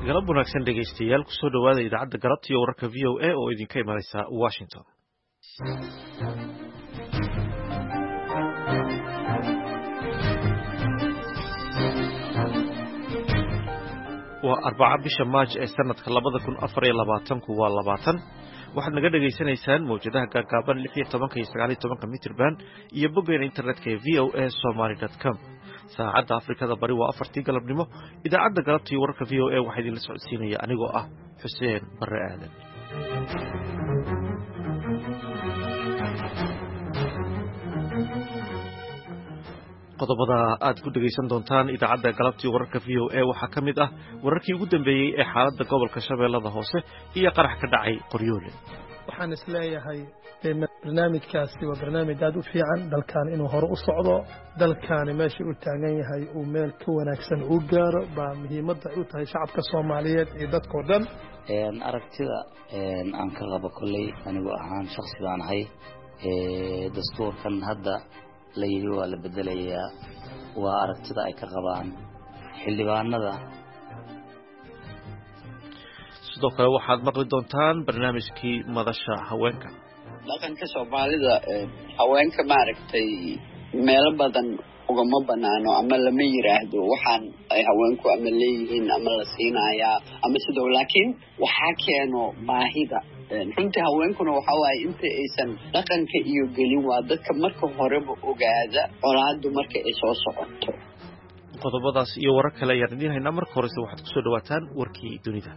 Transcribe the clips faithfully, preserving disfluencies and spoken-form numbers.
galab wanaagsan dhegaystayaal ku soo dhawaada idaacadda galabta iyo wararka v o a oo idinka imanaysa Washington. waa arbaca bisha Maaj ee sanadka labada kun afar iyo labaatan ku waa labaatan waxaad naga dhageysanaysaan mawjadaha gaagaaban lix iyo toban iyo sagaal iyo toban mitir band iyo boggeena internetka ee v o a somali dot com. saacadda Afrikada bari waa afartii galabnimo. idaacadda galabta iyo wararka v o a waxaa idinla socodsiinaya anigoo ah Xuseen Barre Aadan. qodobada aad ku dhageysan doontaan idaacadda galabta iyo wararka v o a waxaa ka mid ah wararkii ugu dambeeyey ee xaaladda gobolka Shabeellada Hoose iyo qarax ka dhacay Qoryoole. waxaan isleeyahay barnaamijkaasi waa barnaamij aad u fiican dalkan inuu hore u socdo, dalkaani meesha uu taagan yahay uu meel ka wanaagsan u gaaro baa muhiimadda u tahay shacabka Soomaaliyeed iyo dadkoo dhan. een aragtida een aan ka qabo kulay anigu ahaan shakhsi baan ahay ee dastuurkan hadda la yiri waa la bedelayaa waa aragtida ay ka qabaan xildhibaanada. sidoo kale waxaad maqli doontaan barnaamijkii madasha haweenka. dhaqanka Soomaalida haweenka maaragtay meelo badan ugama banaano ama lama yiraahdo waxaan ay haweenku ama leeyihiin ama la siinayaa ama sidoo laakiin waxa keeno baahida. runtii haweenkuna waxa waaye inta aysan dhaqanka iyo gelin waa dadka marka horeba ogaada colaadu marka ay soo socoto. qodobadaas iyo warar kale ayaan idin haynaa. marka horese waxaad ku soo dhawaataan warkii dunida.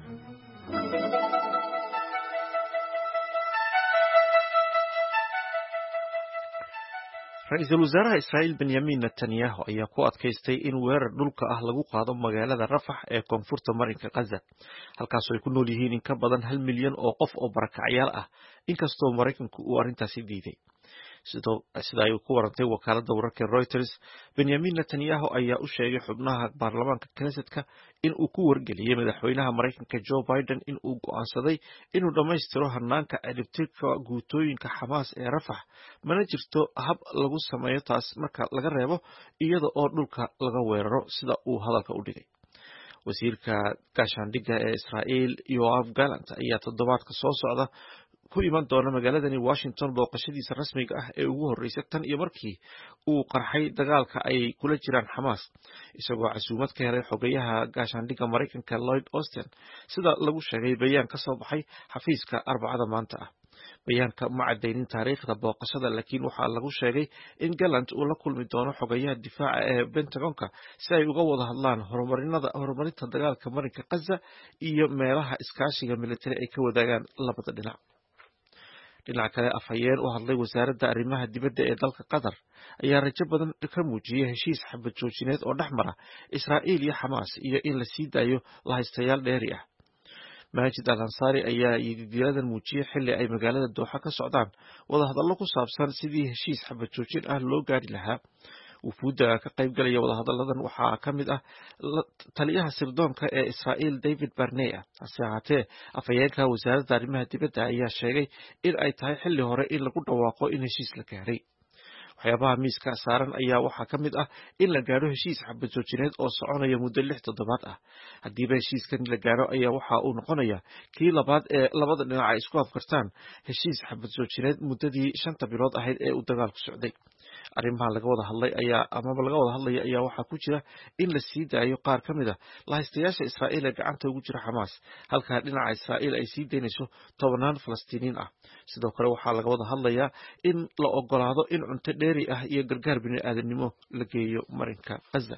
ra-iisul wasaaraha Israa'iil Benjamin Netanyahu ayaa ku adkaystay in weerar dhulka ah lagu qaado magaalada Rafah ee koonfurta marinka Gaza, halkaas oo ay ku nool yihiin in ka badan hal milyan oo qof oo barakacyaal ah, inkastoo Maraykanku uu arrintaasi diiday. sidoo sida ay ku warantay wakaaladda wararka Reuters, Benjamin Netanyahu ayaa u sheegay xubnaha baarlamaanka Knessetka in uu ku wargeliyay madaxweynaha Maraykanka Joe Biden in uu go'aansaday inuu dhammaystiro hanaanka ciribtirka guutooyinka Xamaas ee Rafah, mana jirto hab lagu sameeyo taas marka laga reebo iyada oo dhulka laga weeraro, sida uu hadalka u dhigay. wasiirka gaashaandhigga ee Israa'iil Yoav Gallant ayaa toddobaadka soo socda ku iman doona magaaladani Washington booqashadiisa rasmiga ah ee ugu horeysay tan iyo markii uu qarxay dagaalka ay kula jiraan Xamaas, isagoo casuumad ka helay xogayaha gaashaandhigga Maraykanka Lloyd Austin, sida lagu sheegay bayaan ka soo baxay xafiiska Arbacada maanta ah. bayaanka ma cadaynin taariikhda booqashada, laakiin waxaa lagu sheegay in Gallant uu la kulmi doono xogayaha difaaca ee Pentagonka si ay uga wada hadlaan horumarinada horumarinta dagaalka marinka Gaza iyo meelaha iskaashiga militari ay ka wadaagaan labada dhinac. dhinaca kale, afhayeen u hadlay wasaaradda arrimaha dibadda ee dalka Qatar ayaa rajo badan ka muujiyay heshiis xabad joojineed oo dhex mara Israa'iil iyo Xamaas iyo in la sii daayo lahaystayaal dheeri ah. Majid Al-Ansari ayaa yididiiladan muujiyay xilli ay magaalada Dooxa ka socdaan wadahadallo ku saabsan sidii heshiis xabad joojin ah loo gaari lahaa. wufuudda ka qaybgalaya wadahadalladan waxaa ka mid ah taliyaha sirdoonka ee Israa'iil David Barnea. hase ahaatee, afhayeenka wasaaradda arrimaha dibadda ayaa sheegay in ay tahay xilli hore in lagu dhawaaqo in heshiis la gaaray. waxyaabaha miiska saaran ayaa waxaa ka mid ah in la gaadho heshiis xabad joojineed oo soconaya muddo lix toddobaad ah. haddiiba heshiiskan la gaadho ayaa waxa uu noqonayaa kii labaad ee labada dhinac ay isku afkartaan heshiis xabad joojineed muddadii shanta bilood ahayd ee uu dagaalku socday. arrimaha laga wada hadlay ayaa amaba laga wada hadlaya ayaa waxaa ku jira in la sii daayo qaar ka mid a lahaystayaasha Israa'iil ee gacanta ugu jira Xamaas, halka dhinaca Israa'iil ay sii daynayso tobanaan Falastiiniin ah. sidoo kale waxaa laga wada hadlayaa in la ogolaado in cunto dheeri ah iyo gargaar bini'aadanimo la geeyo marinka Gaza.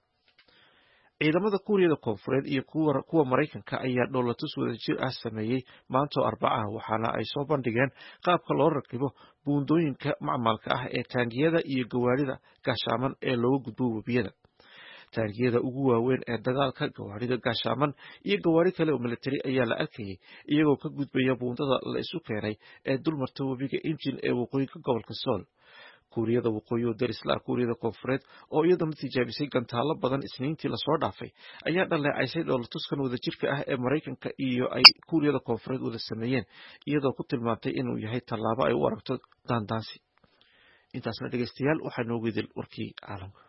ciidamada Kuuriyada Koonfureed iyo kuwa kuwa Maraykanka ayaa dhoolatus wadajir ah sameeyay maanta Arbaca, waxaana ay soo bandhigeen qaabka loo rakibo buundooyinka macmalka ah ee taangiyada iyo gawaarida gaashaaman ee looga gudbo webiyada. taangiyada ugu waaweyn ee dagaalka, gawaarida gaashaaman iyo gawaari kale oo militari ayaa la arkayay iyagoo ka gudbaya buundada la isu keenay ee dulmarta webiga Injin ee waqooyiga gobolka Sool. Kuuriyada Waqooyi oo darisla Kuuriyada Koonfureed oo iyadoo tijaabisay gantaalo badan Isniintii la soo dhaafay ayaa dhaleecaysay dhoolatuskan wadajirka ah ee Maraykanka iyo ay Kuuriyada Koonfureed wada sameeyeen, iyadoo ku tilmaantay inuu yahay tallaabo ay u aragto daandaansi. intaasna dhegeystayaal waxaa noogu idil warkii caalamka.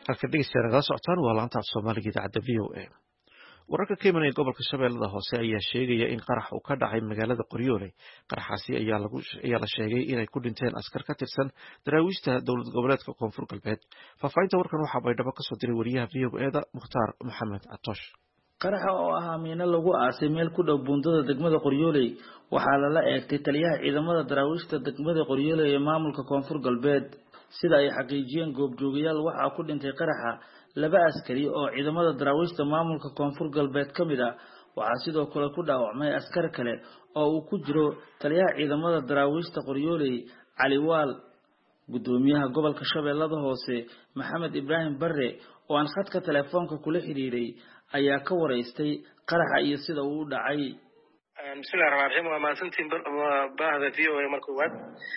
halka dhegeystayaal nagala socotaan waa laanta af Soomaaliga idaacadda V O A. wararka ka imanaya gobolka Shabeellada Hoose ayaa sheegaya in qarax uu ka dhacay magaalada Qoryoole. qaraxaasi ayaa lagu ayaa la sheegay inay ku dhinteen askar ka tirsan daraawiishta dowlad goboleedka Koonfur Galbeed. Faafahinta warkan waxaa baydhabo ka soo diray wariyaha V O A-da Mukhtaar Maxamed Atoosh. qaraxa oo ahaa miino lagu aasay meel ku dhow buundada degmada Qoryoole waxaa lala eegtay taliyaha ciidamada daraawiishta degmada Qoryoole ee maamulka Koonfur Galbeed. sida ay xaqiijiyeen goobjoogayaal waxaa ku dhintay qaraxa laba askari oo ciidamada daraawiishta maamulka Koonfur Galbeed kamid ah. waxaa sidoo kale ku dhaawacmay askar kale oo uu ku jiro taliyaha ciidamada daraawiishta Qoryoole Cali Waal. gudoomiyaha gobolka Shabeellada Hoose Maxamed Ibrahim Barre oo aan khadka telefoonka kula xiriiray ayaa ka wareystay qaraxa iyo sida uu u dhacay. bismillaahir rahmaanir rahiim. waa maasantiin baahda V O A markuu waad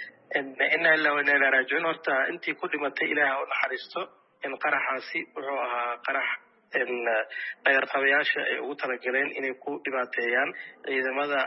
inna ilaa wa inna ilaihi raaji'uun. horta intii ku dhimatay ilaaha u naxariisto. in qaraxaasi wuxuu ahaa qarax in dayarqabayaasha ay ugu talagaleen inay ku dhibaateeyaan ciidamada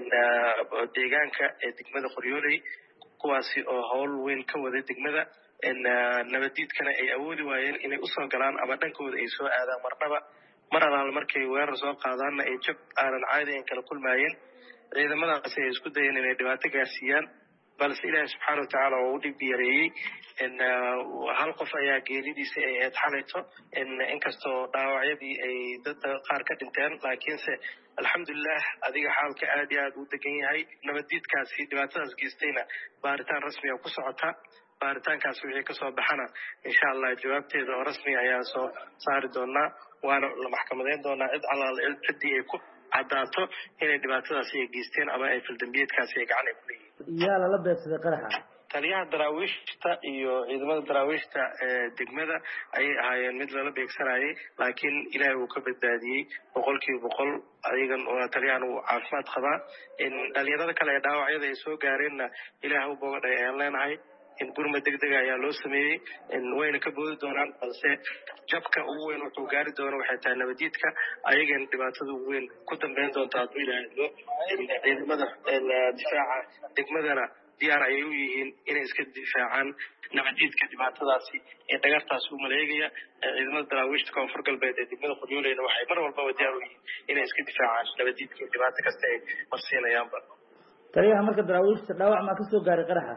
deegaanka ee degmada Qoryoole, kuwaasi oo hawl weyn ka wada degmada in nabadiidkana ay awoodi waayeen inay usoo galaan ama dhankooda ay soo aadaan marnaba. mar alaal markay weerar soo qaadaanna ay jab aanan caadi ahayn kala kulmaayeen. ciidamadaasi ay isku dayeen inay dhibaato gaarsiiyaan, balse ilaahay subxaana watacaala oo u dhib yareeyey. in hal qof ayaa geeridiisa ay ahayd xalayto, inkastoo dhaawacyadii ay dad qaar ka dhinteen, laakiinse alxamdulilah adiga xaalka aad iyo aad u degan yahay. nabadiidkaasi dhibaatadaas geystayna baaritaan rasmiga ku socota. baaritaankaasi wixii kasoo baxana insha allah jawaabteeda oo rasmi ayaa soo saari doonaa, waana la maxkamadeyn doonaa cid alaal ciddii ay ku caddaato inay dhibaatadaasi ay geysteen ama ay fildambiyeedkaasi ay gacan ay ku leeyihiin. yaa lala beegsaday qaraxa? taliyaha daraawiishta iyo ciidamada daraawiishta ee degmada ayay ahaayeen mid lala beegsanayay, laakiin ilaahay uu ka badbaadiyey boqolkiiba boqol. ayagan taliyahan uu caafimaad qabaa. in dhalinyarada kale ee dhaawacyada ay soo gaareenna ilaah u bogadhay ayaan leenahay. in gurmad degdega ayaa loo sameeyey, in wayna ka boodi doonaan, balse jabka ugu weyn wuxuu gaari doono waxay tahay nabadiidka. ayagana dhibaatada ugu weyn ku dambeyn doonta hadduu ilaahdo. ciidamada difaaca degmadana diyaar ayay u yihiin inay iska difaacaan nabadiidka dhibaatadaasi ee dhagartaas u maleegaya. ciidamada daraawiishta Koonfur Galbeed ee degmada Qoryoole waxay mar walba diyaar u yihiin inay iska difaacaan nabadiidka dhibaato kasta ay marsiinayaanba. taliyaha marka daraawiishta dhaawac ma ka soo gaaray qaraxa?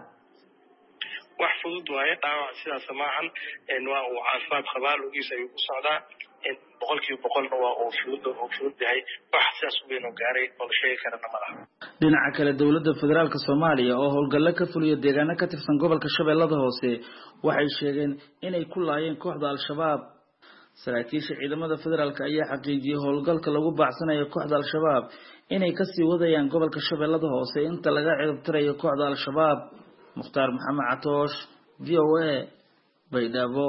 wax fudud waaye, dhaawac sidaas maahan. waa uu caafimaad qabaa, lugiisa ayuu ku socdaa. boqolkiiba boqolna waa uu fudud oo fudud yahay. wax sidaas u weyn oo gaaray oo la sheegi karana ma laha. dhinaca kale dowladda federaalka Soomaaliya oo howlgalo ka fuliyo deegaano ka tirsan gobolka Shabeellada Hoose waxay sheegeen inay ku laayeen kooxda Al-Shabaab. saraakiisha ciidamada federaalka ayaa xaqiijiyay howlgalka lagu baacsanayo kooxda Al-Shabaab inay ka sii wadayaan gobolka Shabeellada Hoose inta laga ciribtirayo kooxda Al-Shabaab. Mukhtaar Maxamed Atoosh, V O A, Baydhabo.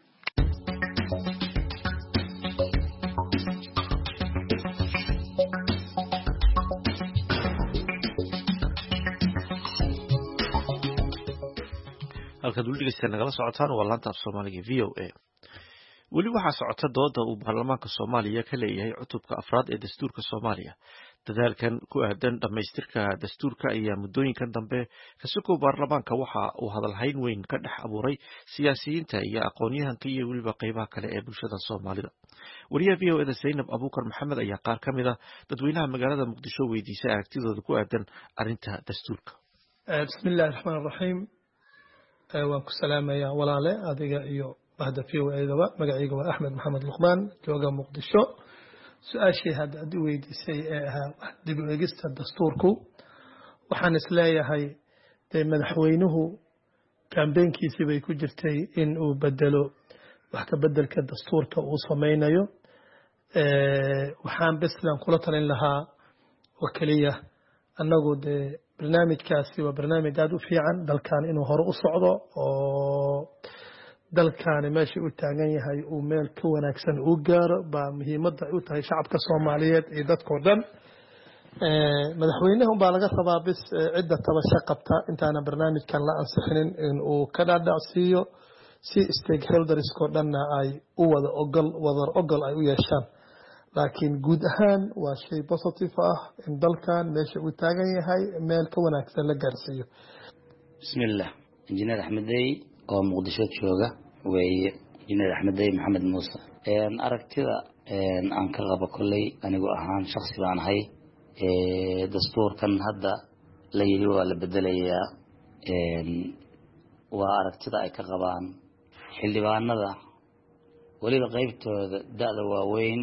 halkaad weli dhegeystayaal nagala socotaan waa laanta af Soomaaliga V O A. weli waxaa socota dooda uu baarlamaanka Soomaaliya ka leeyahay cutubka afraad ee dastuurka Soomaaliya. dadaalkan ku aadan dhamaystirka dastuurka ayaa muddooyinkan dambe ka soo baarlamaanka waxa uu hadalhayn weyn ka dhex abuuray siyaasiyiinta iyo aqoon-yahanka iyo weliba qaybaha kale ee bulshada Soomaalida. wariyaha V O A da Zainab Abuukar Maxamed ayaa qaar ka mid ah dadweynaha magaalada Muqdisho weydiisay aragtidooda ku aadan arrinta dastuurka. bismillaahir rahmaanir rahiim. waan ku salaamayaa walaale adiga iyo bahda V O A-daba. magacayga waa Axmed Maxamed Luqmaan, jooga Muqdisho. su-aashii hadda aad i weydiisay ee ahaa dib u eegista dastuurku, waxaan isleeyahay dee madaxweynuhu kambeynkiisii bay ku jirtay in uu bedelo wax ka bedelka dastuurka uu samaynayo. waxaan beslan kula talin lahaa oo keliya annagu dee barnaamijkaasi waa barnaamij aad u fiican dalkan inuu hore u socdo oo dalkaani meesha u taagan yahay uu meel ka wanaagsan uu gaaro baa muhiimadda u tahay shacabka Soomaaliyeed iyo dadkoo dhan. madaxweynaha baa laga rabaa bis cidda tabasho qabta intaana barnaamijkan la ansixinin in uu ka dhaadhacsiiyo si stakeholderskoo dhanna ay u wada ogol wadar ogol ay u yeeshaan. laakiin guud ahaan waa shay positive ah in dalkan meesha uu taagan yahay meel ka wanaagsan la gaarsiiyo. bismillah. injineer Axmed Dey oo Muqdisho jooga weeye. injineer Axmed Day Maxamed Muuse een aragtida een aan ka qabo kulay anigu ahaan shakhsi baan ahay ee dastuurkan hadda la yiri waa la bedelayaa een waa aragtida ay ka qabaan xildhibaanada waliba qaybtooda da'da waaweyn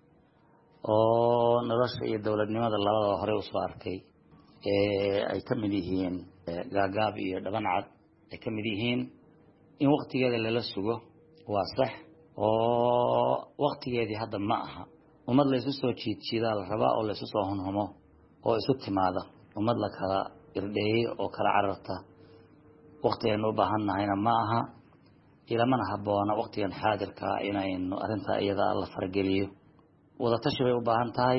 oo nolosha iyo dawladnimada labada hore u soo arkay ee ay ka mid yihiin gaagaab iyo dhaban cad ay ka mid yihiin in waqtigeeda la sugo waa sax oo waqtigeedii hadda ma aha ummad la isu soo jiidjiida la rabaa oo la isu soo hunhumo oo isu timaada ummad la kala irdheeyay oo kala cararta waqtigeena u baahannahayna ma aha ilamana habboona waqtigan xaadirka inaynu arrinta iyada la fargeliyo wada tashi bay u baahan tahay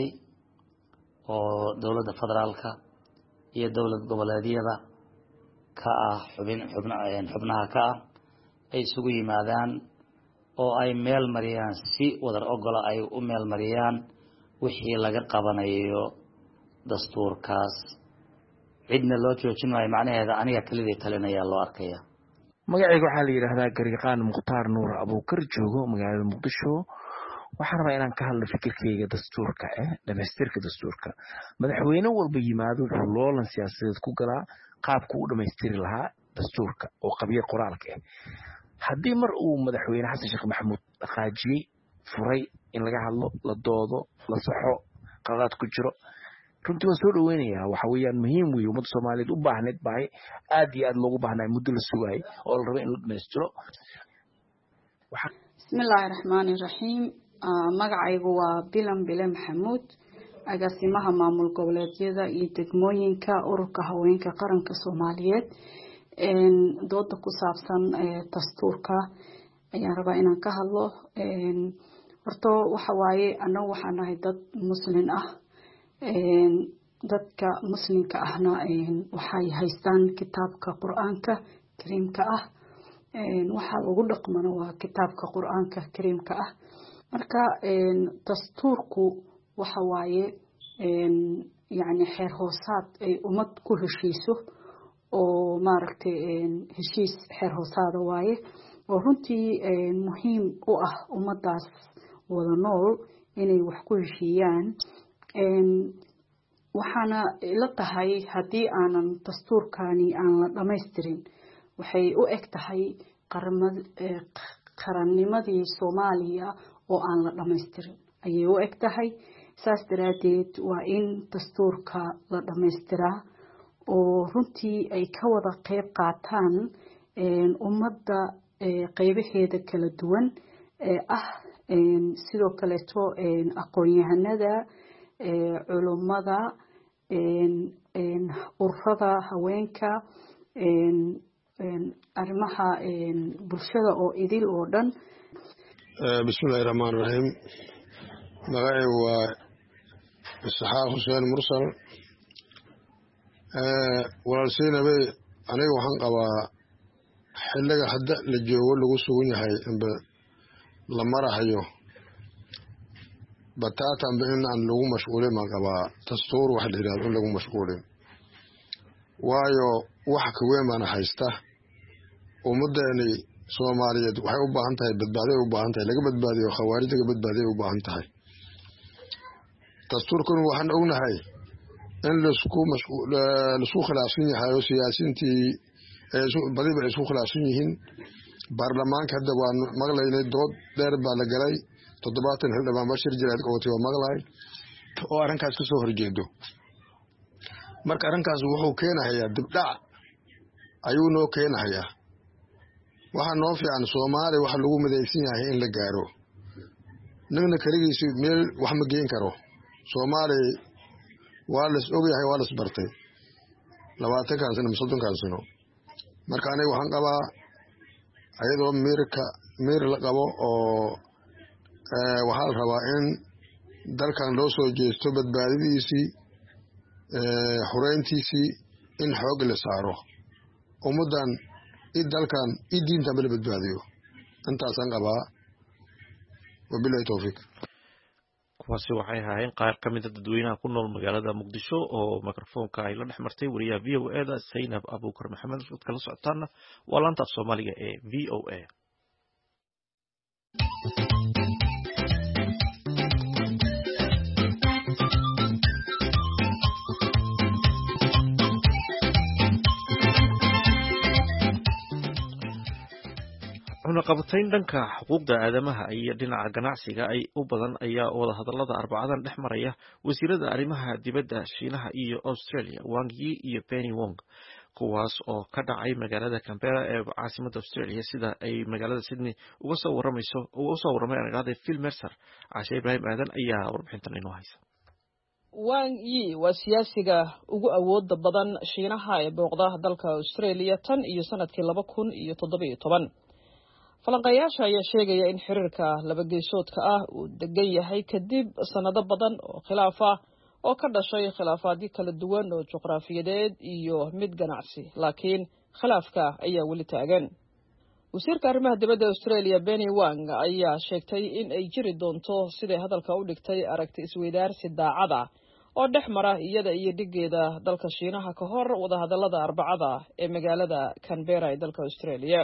oo dawladda federaalka iyo dawlad goboleedyada ka ah xubin xubnaha ka ah ay isugu yimaadaan oo ay meel mariyaan si wadar ogola ay u meel mariyaan wixii laga qabanayo dastuurkaas cidna loo joojin maayo macnaheeda aniga kaliya talinaya loo arkaya magacayga waxaa la yiraahdaa Gariiqaan Mukhtaar Nuur Abuukar joogo magaalada Muqdisho waxaan rabaa inaan ka hadlo fikirkayga dastuurka eh dhamaystirka dastuurka madaxweyne walba yimaado wuxuu loolan siyaasadeed ku galaa qaabku u dhamaystiri lahaa dastuurka oo qabiyo qoraalka ah haddii mar uu madaxweyne Xasan Sheekh Maxamuud dhaqaajiyay furay in laga hadlo la doodo la saxo qalad ku jiro runtii waan soo dhaweynayaa waxa weeyaan muhiim weey ummadda Soomaaliyeed u baahneed baahay aad iyo aad loogu baahnaa muddo la sugay oo la rabo in la dhameystiro bismillaahir rahmaanir rahiim magacaygu waa Bilan Bile Maxamuud agaasimaha maamul goboleedyada iyo degmooyinka ururka haweenka qaranka Soomaaliyeed een dooda ku saabsan dastuurka ayaan rabaa inaan ka hadlo een horto waxa waaye anagu waxaan nahay dad muslim ah een dadka muslimka ahna een waxay haystaan kitaabka Qur'aanka Kariimka ah een waxa ugu dhaqmana waa kitaabka Qur'aanka Kariimka ah marka een dastuurku waxa waaye een yani xeer hoosaad ay ummad ku heshiiso oo maaragtay een heshiis xeer hoosaada waaye oo runtii een muhiim u ah ummadaas wada nool inay wax ku heshiiyaan een waxaana ila tahay haddii aanan dastuurkani aan la dhamaystirin waxay u eg tahay qaramad qarannimadii Soomaaliya oo aan la dhamaystirin ayay u eg tahay saas daraadeed waa in dastuurka la dhamaystiraa oo runtii ay ka wada qayb qaataan een ummadda qaybaheeda kala duwan ee ah een sidoo kale to een aqoon-yahanada ee culimada een een ururada haweenka een een arrimaha een bulshada oo idil oo dhan bismillaahir rahmaanir rahiim magacaygu waa Isxaaq Xuseen Mursal ee walaalsiinabay aniga waxaan qabaa xilliga hadda la joogo lagu sugan yahay in la marahayo bataatan in aan lagu mashquulin ma qabaa dastuur wax la yiraahdo in lagu mashquulin waayo wax ka weyn baan haysta ummadeeni Soomaaliyeed waxay u baahan tahay badbaado u baahan tahay laga badbaadiyo khawaarijta laga badbaadiyo u baahan tahay dastuurkan waxaan ognahay in la isku mashquul la isku khilaafsan yahay oo siyaasiyiintii ee badiba isku khilaafsan yihiin baarlamaanka hadda waan maqlaynay dood dheer baa la galay toddobaatan xildhibaan bashir jiraad qooti oo maqlay oo arrinkaas ka soo horjeedo marka arrinkaas wuxuu keenayaa dibdhac ayuu noo keenayaa waxa noo fiican Soomaali waxa lagu midaysan yahay in la gaaro nina kaligiisu meel wax ma geen karo Soomaali waa la og yahay waa la isbartay labaatan kan sano soddon kan sano marka aniga waxaan qabaa ayadoo miirka miir la qabo oo ee waxa la rabaa in dalkan loo soo jeesto badbaadadiisii ee xoreyntiisii in xoog la saaro ummadan in dalkan in diinta bal badbaadiyo intaasaan qabaa wabillahi tawfiiq kuwaasi waxay ahaayeen qaar ka mid ah dadweynaha ku nool magaalada Muqdisho oo mikrofoonka ay la dhex martay wariyaha V O A da Zainab Abuukar Maxamed oo kala socotaana waa laanta Soomaaliga ee V O A cunaqabatayn dhanka xuquuqda aadamaha iyo dhinaca ganacsiga ay u badan ayaa wada hadallada arbacadan dhex maraya wasiirada arrimaha dibadda Shiinaha iyo Australia Wang Yi iyo Penny Wong kuwaas oo ka dhacay magaalada Canberra ee caasimadda Australia sida ay magaalada Sydney uga soo waramayso uga soo waramay anaga Phil Mercer Caashe Ibrahim Aadan ayaa warbixintan inoo haysa Wang Yi waa siyaasiga ugu awoodda badan Shiinaha ee booqda dalka Australia tan iyo sanadkii laba kun iyo toddoba iyo toban falanqayaasha ayaa sheegaya in xiriirka laba geesoodka ah uu degan yahay kadib sanado badan oo khilaaf ah oo ka dhashay khilaafaadyo kala duwan oo juqraafiyadeed iyo mid ganacsi laakiin khilaafka ayaa weli taagan wasiirka arrimaha dibadda Australia Penny Wong ayaa sheegtay in ay jiri doonto siday hadalka u dhigtay aragti isweydaarsi daacada oo dhex mara iyada iyo dhigeeda dalka Shiinaha ka hor wada hadallada arbacada ee magaalada Canberra ee dalka Australia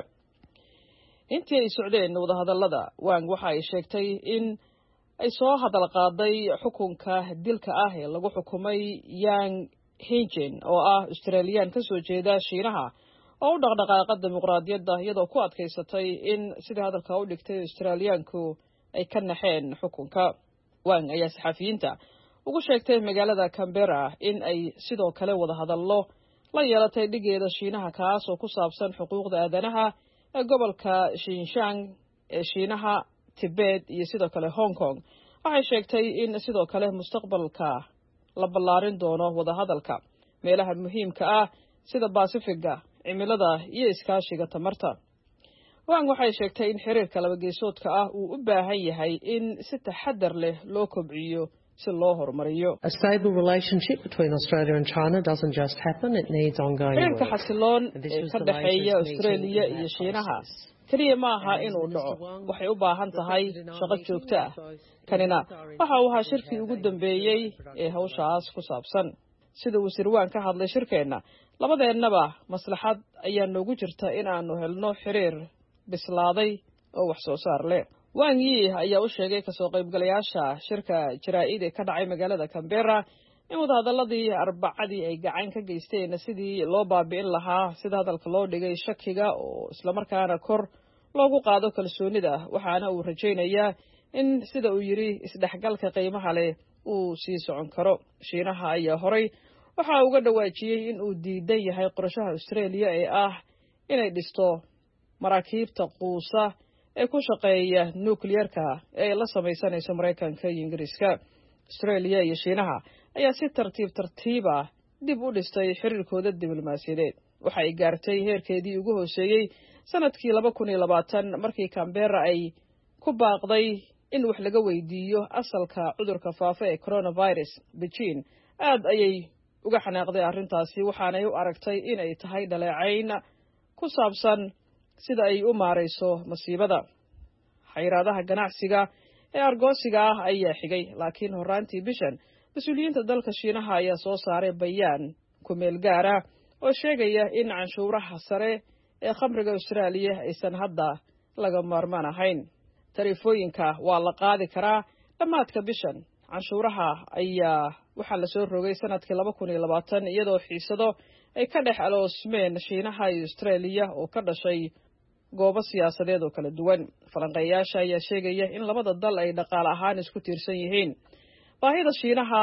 intii ay socdeen wada hadallada Wang waxa ay sheegtay in ay soo hadal qaaday xukunka dilka ah ee lagu xukumay Yang Hengchen oo ah Australian ka soo jeeda Shiinaha oo u dhaqdhaqaaqa dimuqraadiyadda iyadoo ku adkaysatay in sida hadalka u dhigtay Australianku ay ka naxeen xukunka Wang ayaa saxafiyiinta ugu sheegtay magaalada Canberra in ay sidoo kale wada hadallo la yeelatay dhigeeda Shiinaha kaas oo ku saabsan xuquuqda aadanaha ee gobolka Xinjiang ee Shiinaha Tibet iyo sidoo kale Hong Kong waxay sheegtay in sidoo kale mustaqbalka la ballaarin doono wada hadalka meelaha muhiimka ah sida Pacifiga cimilada iyo iskaashiga tamarta Wang waxay sheegtay in xiriirka laba geesoodka ah uu u baahan yahay in si taxadar leh loo kobciyo si loo horumariyo A stable relationship between Australia and China doesn't just happen, it needs ongoing work. xiriirka xasiloon ee ka dhexeeya Australia iyo Shiinaha kaliya ma aha inuu dhaco waxay u baahan tahay shaqo joogto ah kanina waxa uu ahaa shirkii ugu dambeeyay ee hawshaas ku saabsan sida wasiir Wang ka hadlay shirkeena labadeennaba maslaxad ayaa noogu jirta in aanu helno xiriir bislaaday oo wax soo saar leh Wang Yi ayaa u sheegay ka soo qaybgalayaasha shirka jaraa'id ee ka dhacay magaalada Canberra in wada hadalladii arbacadii ay gacan ka geysteen sidii loo baabi'in lahaa sida hadalka loo dhigay shakiga oo isla markaana kor loogu qaado kalsoonida waxaana uu rajaynayaa in sida uu yiri isdhexgalka qiimaha leh uu sii socon karo Shiinaha ayaa horay waxa uu uga dhawaajiyay in uu diidan yahay qorshaha Australia ee ah inay dhisto maraakiibta quusa ee ku shaqeeya nuclearka ee la samaysanayso Mareykanka iyo Ingiriiska Australia iyo Shiinaha ayaa si tartiib tartiib ah dib u dhistay xiriirkooda diblomaasiyadeed waxa ay gaartay heerkeedii ugu hooseeyay sanadkii laba kun iyo labaatan markii Canberra ay ku baaqday in wax laga weydiiyo asalka cudurka faafa ee coronavirus Beijing aad ayay uga xanaaqday arrintaasi waxaana ay u aragtay in ay tahay dhaleecayn ku saabsan sida ay u maareyso masiibada xayiraadaha ganacsiga ee argoosiga ah ayaa xigay laakiin horaantii bishan mas'uuliyiinta dalka Shiinaha ayaa soo saaray bayaan ku meel gaar ah oo sheegaya in canshuuraha sare ee khamriga Australia aysan hadda laga maarmaan ahayn tariifooyinka waa la qaadi karaa dhammaadka bishan canshuuraha ayaa waxaa la soo rogay sanadkii laba kun iyo labaatan iyadoo xiisado ay ka dhex aloosmeen Shiinaha iyo Australia oo ka dhashay goobo siyaasadeed oo kala duwan falanqayaasha ayaa sheegaya in labada dal ay dhaqaale ahaan isku tiirsan yihiin baahida Shiinaha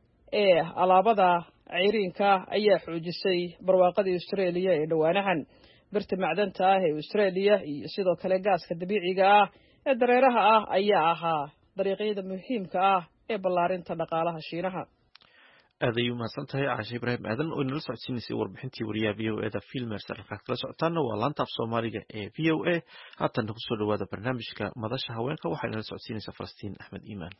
ee alaabada ceyriinka ayaa xoojisay barwaaqadii Australia ee dhawaanahan birta macdanta ah ee Australia iyo sidoo kale gaaska dabiiciga ah ee dareeraha ah ayaa ahaa dariiqyada muhiimka ah ee ballaarinta dhaqaalaha Shiinaha aad ayuu mahadsan tahay Caashe Ibrahim Aadan oo inala socodsiinaysay warbixintii wariyaha V O A da Phil Mercer halkaad kala socotaana waa laanta af Soomaaliga ee V O A haatan ku soo dhawaada barnaamijka madasha haweenka waxaa inala socodsiinaysaa Falastiin Axmed Iimaan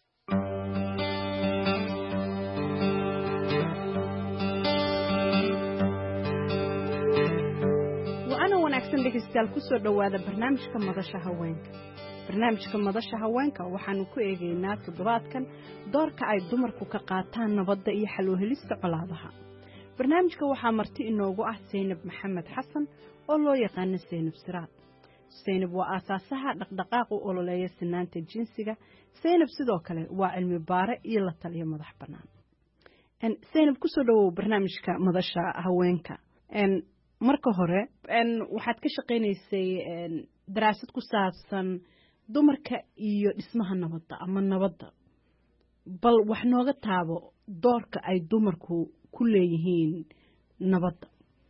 dhegeystayaal ku soo dhawaada barnaamijka madasha haweenka barnaamijka madasha haweenka waxaanu ku eegaynaa toddobaadkan doorka ay dumarku ka qaataan nabadda iyo xal u helista colaadaha barnaamijka waxaa marti inoogu ah Zeynab Maxamed Xasan oo loo yaqaan Zeynab Siraad Zainab waa aasaasaha dhaqdhaqaaq u ololeeya sinaanta jinsiga. Zainab sidoo kale waa cilmi baare iyo la taliya madax bannaan. Zainab kusoo dhawow barnaamijka madasha haweenka. Marka hore waxaad ka shaqaynaysay daraasad ku saabsan dumarka iyo dhismaha nabadda ama nabadda. Bal wax nooga taabo doorka ay dumarku ku leeyihiin nabadda.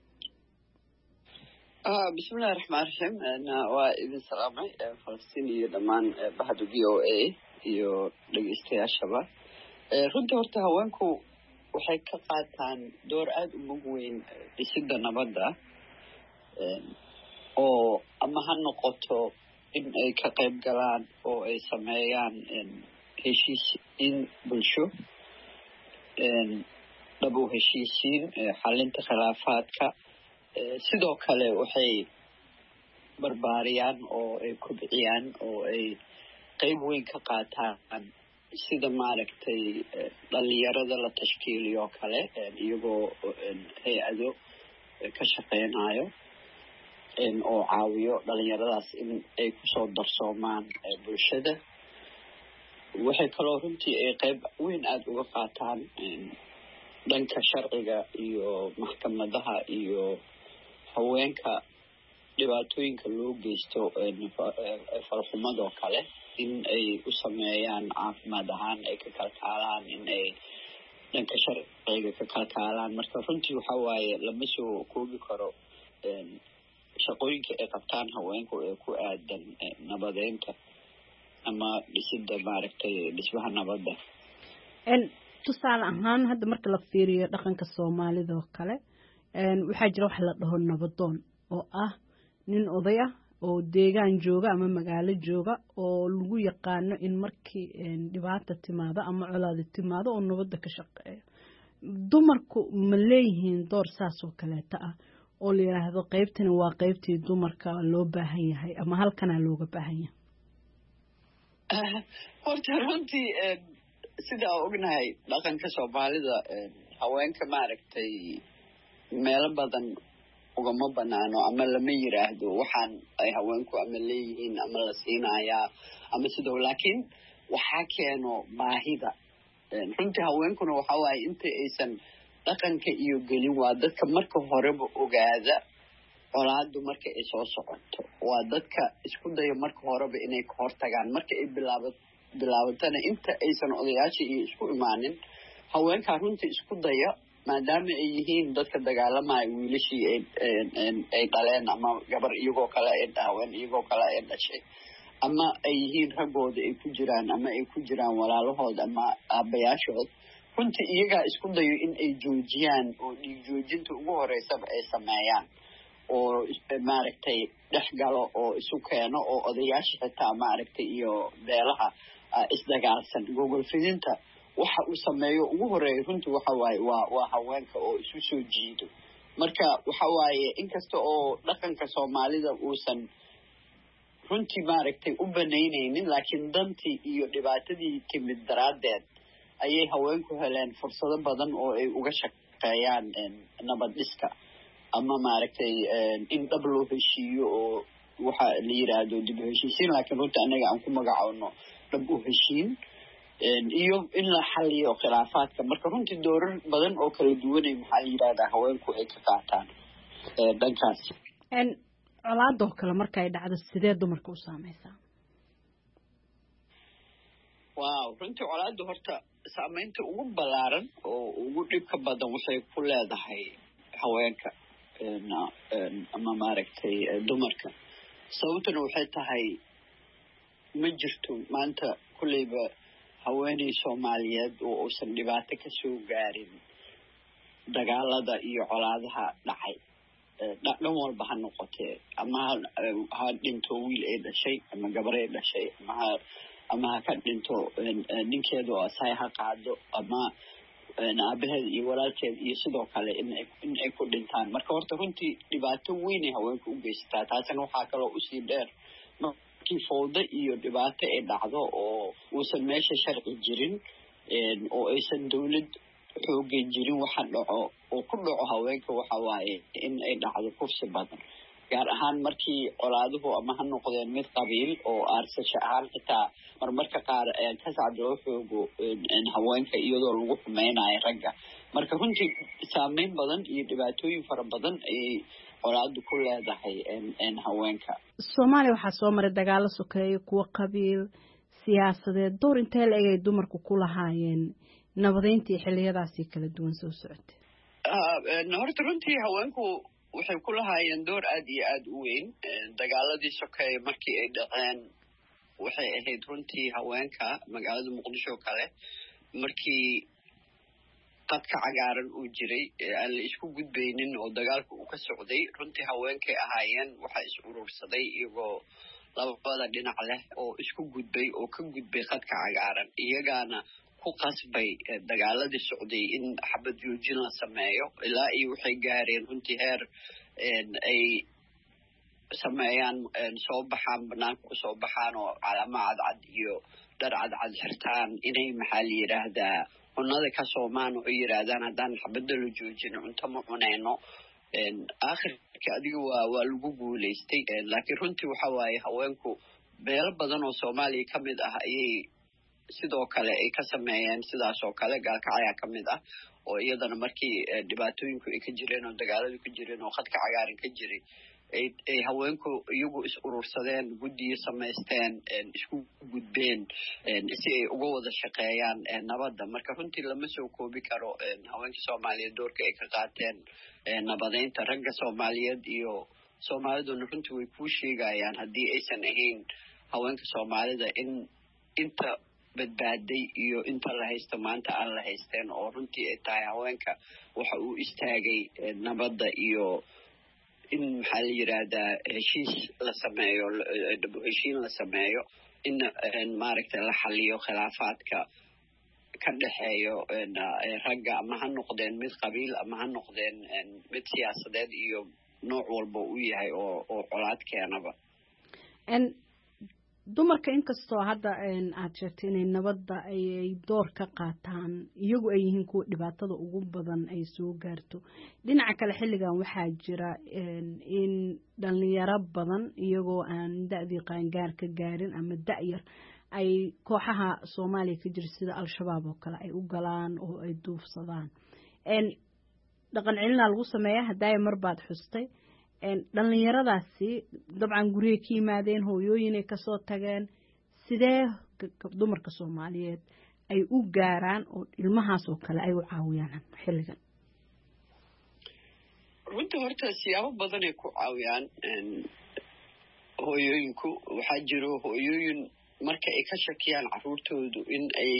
آه بسم الله الرحمن الرحيم أنا وإذن سلامي فلسطيني دمان بحد بي أو إيه iyo dhageystayaashaba runtii horta haweenku waxay ka qaataan door aad u mug weyn dhisidda nabadda oo ama ha noqoto in ay ka qayb galaan oo ay sameeyaan heshiis in bulsho dhabu heshiisiin xalinta khilaafaadka sidoo kale waxay barbaariyaan oo ay kobciyaan oo ay qayb weyn ka qaataan sida maaragtay dhalinyarada la tashkiiliyo kale iyagoo hay-ado ka shaqeynayo oo caawiyo dhalinyaradaas in ay kusoo darsoomaan bulshada waxay kaloo runtii ay qayb weyn aada uga qaataan dhanka sharciga iyo maxkamadaha iyo haweenka dhibaatooyinka loo geysto falxumadoo kale in ay u sameeyaan caafimaad ahaan ay ka kalkaalaan in ay dhanka sharciga ka kalkaalaan marka runtii waxa waaye lama soo koobi karo shaqooyinka ay qabtaan haweenku ee ku aadan nabadeynta ama dhisidda maaragtay dhismaha nabadda. tusaale ahaan hadda marka la fiiriyo dhaqanka soomaalida oo kale waxaa jira wax la dhaho nabadoon oo ah nin oday ah oo deegaan jooga ama magaalo jooga oo lagu yaqaano in markii dhibaato timaado ama colaado timaado oo nabadda ka shaqeeyo. dumarku ma leeyihiin door saas oo kaleeta ah oo la yiraahdo qaybtani waa qaybtii dumarka loo baahan yahay ama halkana looga baahan yahay? horta runtii sidaa ognahay dhaqanka soomaalida haweenka maaragtay meelo badan ugama banaano ama lama yiraahdo waxaan ay haweenku ama leeyihiin ama la siinayaa ama sidoo laakiin waxaa keeno baahida runtii haweenkuna waxa waaye inta aysan dhaqanka iyo gelin waa dadka marka horeba ogaada colaadu marka ay soo socoto waa dadka isku daya marka horeba inay ka hortagaan marka ay bilaabato bilaabatana inta aysan odayaashii iyo isku imaanin haweenkaa runtii isku daya maadaama ay yihiin dadka dagaalamaya wiilashii ay dhaleen ama gabar iyagoo kale ay dhaaween iyagoo kale ay dhashay ama ay yihiin raggooda ay ku jiraan ama ay ku jiraan walaalahood ama aabayaashood runtii iyagaa isku dayo in ay joojiyaan oo dhiig joojinta ugu horeysaba ay sameeyaan oo maaragtay dhex galo oo isu keeno oo odayaasha xitaa maaragtay iyo beelaha isdagaalsan gogol fidinta waxa uu sameeyo ugu horeeya runtii waxa waaye waa waa haweenka oo isu soo jiido marka waxa waaye inkasta oo dhaqanka soomaalida uusan runtii maaragtay u banaynaynin laakiin dantii iyo dhibaatadii timid daraaddeed ayay haweenku heleen fursado badan oo ay uga shaqeeyaan nabad dhiska ama maaragtay in dhab loo heshiiyo oo waxa la yiraahdo dib u heshiisiin laakiin runtii anaga aan ku magacaawno dhab u heshiin iyo in la xaliyo khilaafaadka marka runtii doorar badan oo kala duwanay maxaa la yiraahdaa haweenku ay ka qaataan dhankaas. colaadoo kale markay dhacdo sidee dumarka u saameysaa? waaw runtii colaadu horta saameynta ugu ballaaran oo ugu dhibka badan waxay ku leedahay haweenka ama maaragtay dumarka sababtuna waxay tahay ma jirto maanta kulleyba haweeney soomaaliyeed oo uusan dhibaato ka soo gaarin dagaalada iyo colaadaha dhacay dhan walba ha noqotee ama ha dhinto wiil ay dhashay ama gabar ay dhashay ama ha ama ha ka dhinto ninkeeda oo asaay ha qaado ama aabaheed iyo walaalkeed iyo sidoo kale in ay ku dhintaan marka horta runtii dhibaato weyn ay haweenka u geysataa taasina waxaa kaloo usii dheer markii fowdo iyo dhibaato ay dhacdo oo uusan meesha sharci jirin oo aysan dawlad xoogay jirin waxa dhaco oo ku dhaco haweenka waxa waaye in ay dhacdo kursi badan gaar ahaan markii colaaduhu ama ha noqdeen mid qabiil oo aarsasho ahaan xitaa marmarka qaar ka sacdoo xoogo haweenka iyadoo lagu xumeynayo ragga marka runtii saameyn badan iyo dhibaatooyin fara badan ayay colaadu ku leedahay haweenka. Soomaaliya waxaa soo maray dagaalo sokeeye kuwa qabiil siyaasadeed door intee la egay dumarku ku lahaayeen nabadeyntii xilliyadaasi kala duwan soo socotay. horta runtii haweenku waxay ku lahaayeen door aad iyo aad u weyn dagaaladii sokeeye markii ay dhaceen waxay ahayd runtii haweenka magaalada Muqdisho kale markii qadka cagaaran uu jiray aan la isku gudbaynin oo dagaalku uu ka socday runtii haweenkay ahaayeen waxa is urursaday iyagoo labada dhinac leh oo isku gudbay oo ka gudbay qadka cagaaran iyagaana ku qasbay dagaaladii socday in xabad joojin la sameeyo ilaa iyo waxay gaareen runtii heer ay sameeyaan soo baxaan banaanka u soo baxaan oo calamo cadcad iyo dhar cadcad xirtaan inay maxaa la yidhaahdaa cunada ka soomaan oo yidhaahdaan haddaan xabadda la joojin cunto ma cunayno aakhirka adiga waa waa lagu guulaystay laakiin runtii waxa waaye haweenku meelo badan oo Soomaaliya ka mid ah ayay sidoo kale ay ka sameeyeen sidaas oo kale gaalkacaya ka mid ah oo iyadana markii dhibaatooyinku ay ka jireen oo dagaaladu ka jireen oo khadka cagaaran ka jiray ay haweenku iyagu is urursadeen guddiyo samaysteen isku gudbeen si ay uga wada shaqeeyaan nabadda marka runtii lama soo koobi karo haweenka Soomaaliyeed doorka ay ka qaateen nabadeynta ragga Soomaaliyeed iyo Soomaaliduna runtii way ku sheegayaan haddii aysan ahayn haweenka Soomaalida in inta badbaaday iyo inta la haysto maanta aan la haysteen oo runtii ay tahay haweenka waxa uu istaagay nabadda iyo in maxaa la yidhaahdaa heshiis la sameeyo heshiin la sameeyo in maaragtay la xaliyo khilaafaadka ka dhexeeyo ragga ama ha noqdeen mid qabiil ama ha noqdeen mid siyaasadeed iyo nooc walba u yahay oo oo colaad keenaba. dumarka inkastoo hadda aad sheegtay inay nabadda ay door ka qaataan iyagu ay yihiin kuwa dhibaatada ugu badan ay soo gaarto dhinaca kale xilligan waxaa jira in dhalinyaro badan iyagoo aan da'dii qaangaar ka gaarin ama da'yar ay kooxaha Soomaaliya ka jira sida al-shabaab oo kale ay u galaan oo ay duufsadaan dhaqan celina lagu sameeyaa haday marbaad xustay dhalinyaradaasi dabcan guriga ka yimaadeen hooyooyinay ka soo tageen sidee dumarka Soomaaliyeed ay u gaaraan oo ilmahaas oo kale ay u caawiyaan xilligan. runtii horta siyaabo badan ay ku caawiyaan hooyooyinku waxaa jiro hooyooyin marka ay ka shakiyaan carruurtoodu in ay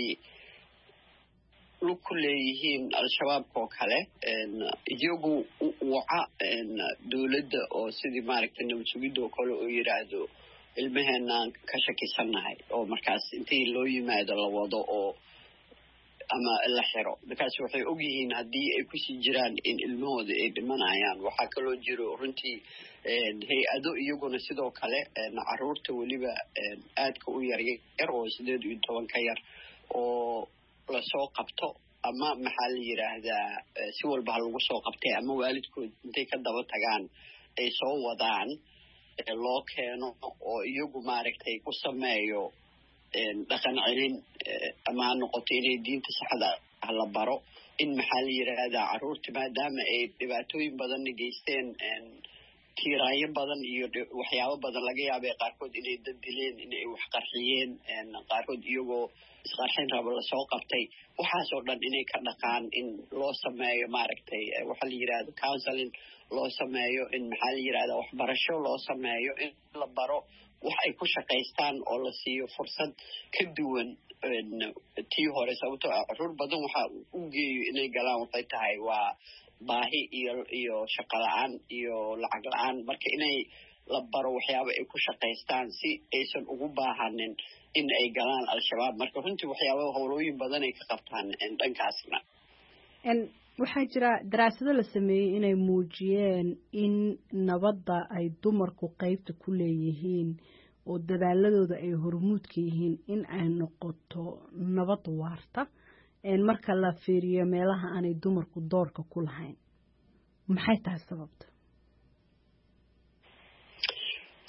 lug ku leeyihiin al-shabaabka oo kale iyagu waca dowladda oo sidii maaragtay nabad sugidda oo kale oo yidhaahdo ilmaheenaan ka shakisannahay oo markaas intii loo yimaado la wado oo ama la xiro markaas waxay ogyihiin haddii ay kusii jiraan in ilmahooda ay dhimanayaan waxaa kaloo jiro runtii hay-ado iyaguna sidoo kale carruurta weliba aadka u yaryar oo sideed iyo toban ka yar oo lasoo qabto ama maxaa la yidhaahdaa si walba ha lagu soo qabtay ama waalidkood intay ka daba tagaan ay soo wadaan loo keeno oo iyagu maaragtay ku sameeyo dhaqan celin ama ha noqoto inay diinta saxda ah la baro in maxaa la yidhaahdaa carruurta maadaama ay dhibaatooyin badanna geysteen tiiraayo badan iyo waxyaabo badan laga yaabay qaarkood inay dad dileen inay wax qarxiyeen qaarkood iyagoo isqarxin rabo lasoo qabtay waxaasoo dhan inay ka dhaqaan in loo sameeyo maaragtay waxa la yidhaahdo counseling loo sameeyo in maxaa la yidhahdaa waxbarasho loo sameeyo in la baro wax ay ku shaqaystaan oo la siiyo fursad ka duwan tii hore sababtoo ah carruur badan waxa u geeyo inay galaan waxay tahay waa baahi iyo iyo shaqo la-aan iyo lacag la-aan marka inay la baro waxyaaba ay ku shaqaystaan si aysan ugu baahanin in ay galaan al-shabaab marka runtii waxyaaba howlooyin badan ay ka qabtaan dhankaasna waxaa jira daraasado la sameeyey inay muujiyeen in nabadda ay dumarku qaybta ku leeyihiin oo dadaaladooda ay hormuudka yihiin in ay noqoto nabad waarta marka la fiiriyo meelaha aanay dumarku doorka ku lahayn maxay tahay sababta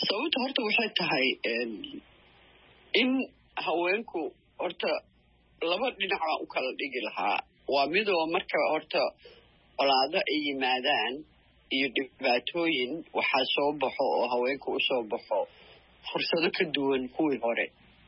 sababta horta waxay tahay in haweenku horta laba dhinac baan u kala dhigi lahaa. waa midoo marka horta colaado ay yimaadaan iyo dhibaatooyin waxaa soo baxo oo haweenku u soo baxo fursado ka duwan kuwii hore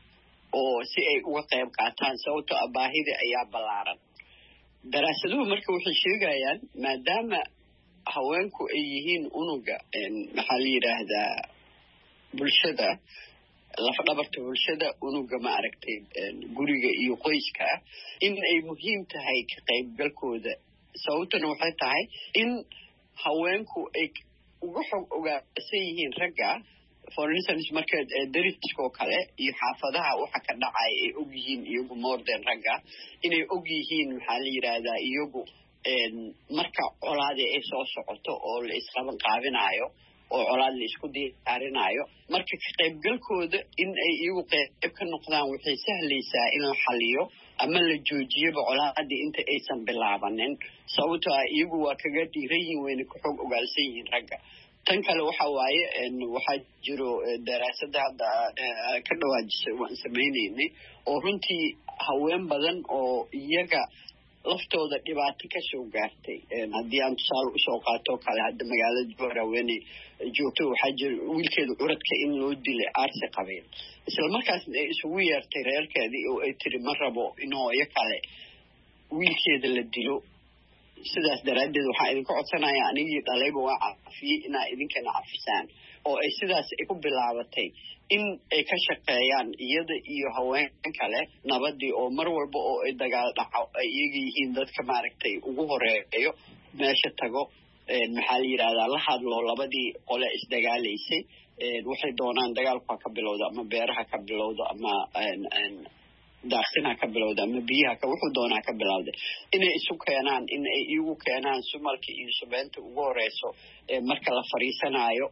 oo si ay uga qayb qaataan sababtoo ah baahida ayaa ballaaran. daraasaduhu marka waxay sheegayaan maadaama haweenku ay yihiin unuga maxaa la yidhaahdaa bulshada lafdhabarta bulshada unuga ma aragtay guriga iyo qoyska in ay muhiim tahay ka qaybgalkooda. sababtuna waxay tahay in haweenku ay uga xog ogaansan yihiin ragga. for instance marka dariskoo kale iyo xaafadaha waxa ka dhacay ay og yihiin iyagu more than ragga inay og yihiin maxaa la yidhaahdaa iyagu marka colaade ay soo socoto oo la isqaban qaabinayo oo colaad la isku diyaarinaayo marka ka qaybgalkooda in ay iyagu qayb ka noqdaan waxay sahlaysaa in la xaliyo ama la joojiyaba colaadii inta aysan bilaabanin sababtoo ah iyagu waa kaga dhiiran yihiin wayna ka xog ogaalsan yihiin ragga. tan kale waxa waaye waxaa jiro daraasada hadda ka dhawaajisay waan samaynaynay oo runtii haween badan oo iyaga laftooda dhibaato ka soo gaartay. haddii aan tusaale usoo qaato kale hadda magaalada Jowhar haweeney joogto waxaa jira wiilkeeda curadka in loo dilay aarsi qabeen isla markaasna ay isugu yeertay reerkeedii oo ay tiri ma rabo in hooyo kale wiilkeeda la dilo. sidaas daraaddeed waxaan idinka codsanayaa anigii dhalayba waa cafiyey inaa idinkana cafisaan oo ay sidaas ay ku bilaabatay in ay ka shaqeeyaan iyada iyo haween kale nabadii oo mar walba oo ay dagaal dhaco ay iyaga yihiin dadka maaragtay ugu horeeyo meesha tago maxaa la yidhahdaa la hadlo labadii qole isdagaalaysay waxay doonaan dagaalku ha ka bilowda ama beeraha ka bilowda ama daaqsinaha ka bilowda ama biyaha ka wuxuu doonaa ka bilowda inay isu keenaan in ay iyagu keenaan sumalka iyo subeynta ugu horeyso marka la fariisanaayo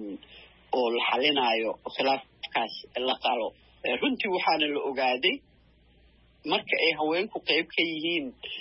oo la xalinaayo khilaafkaas la qalo. runtii waxaana la ogaaday marka ay haweenku qayb ka yihiin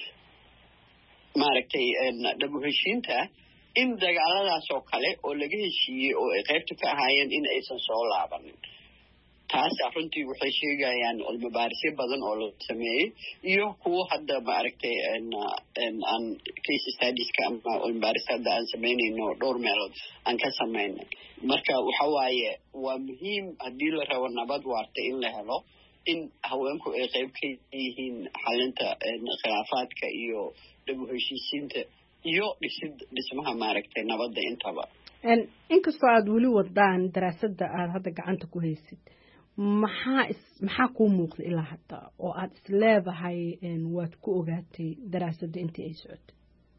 maaragtay dhabu heshiinta in dagaaladaas oo kale oo laga heshiiyey oo ay qaybta ka ahaayeen in aysan soo laabanin. taas runtii waxay sheegayaan cilmibaarisyo badan oo la sameeyey iyo kuwo hadda maaragtay aan case studieska ama cilmibaaris hadda aan samaynayno dhowr meelood aan ka samaynay. marka waxa waaye waa muhiim haddii la rabo nabad waarta in la helo in haweenku ay qayb ka yihiin xalinta khilaafaadka iyo dhabu heshiisiinta iyo dhisid dhismaha maaragtay nabadda intaba. inkastoo aada weli wadaan daraasadda aada hadda gacanta ku haysid maxaa is maxaa kuu muuqda ilaa hadda oo aada is leedahay waad ku ogaatay daraasadda intii ay socotay?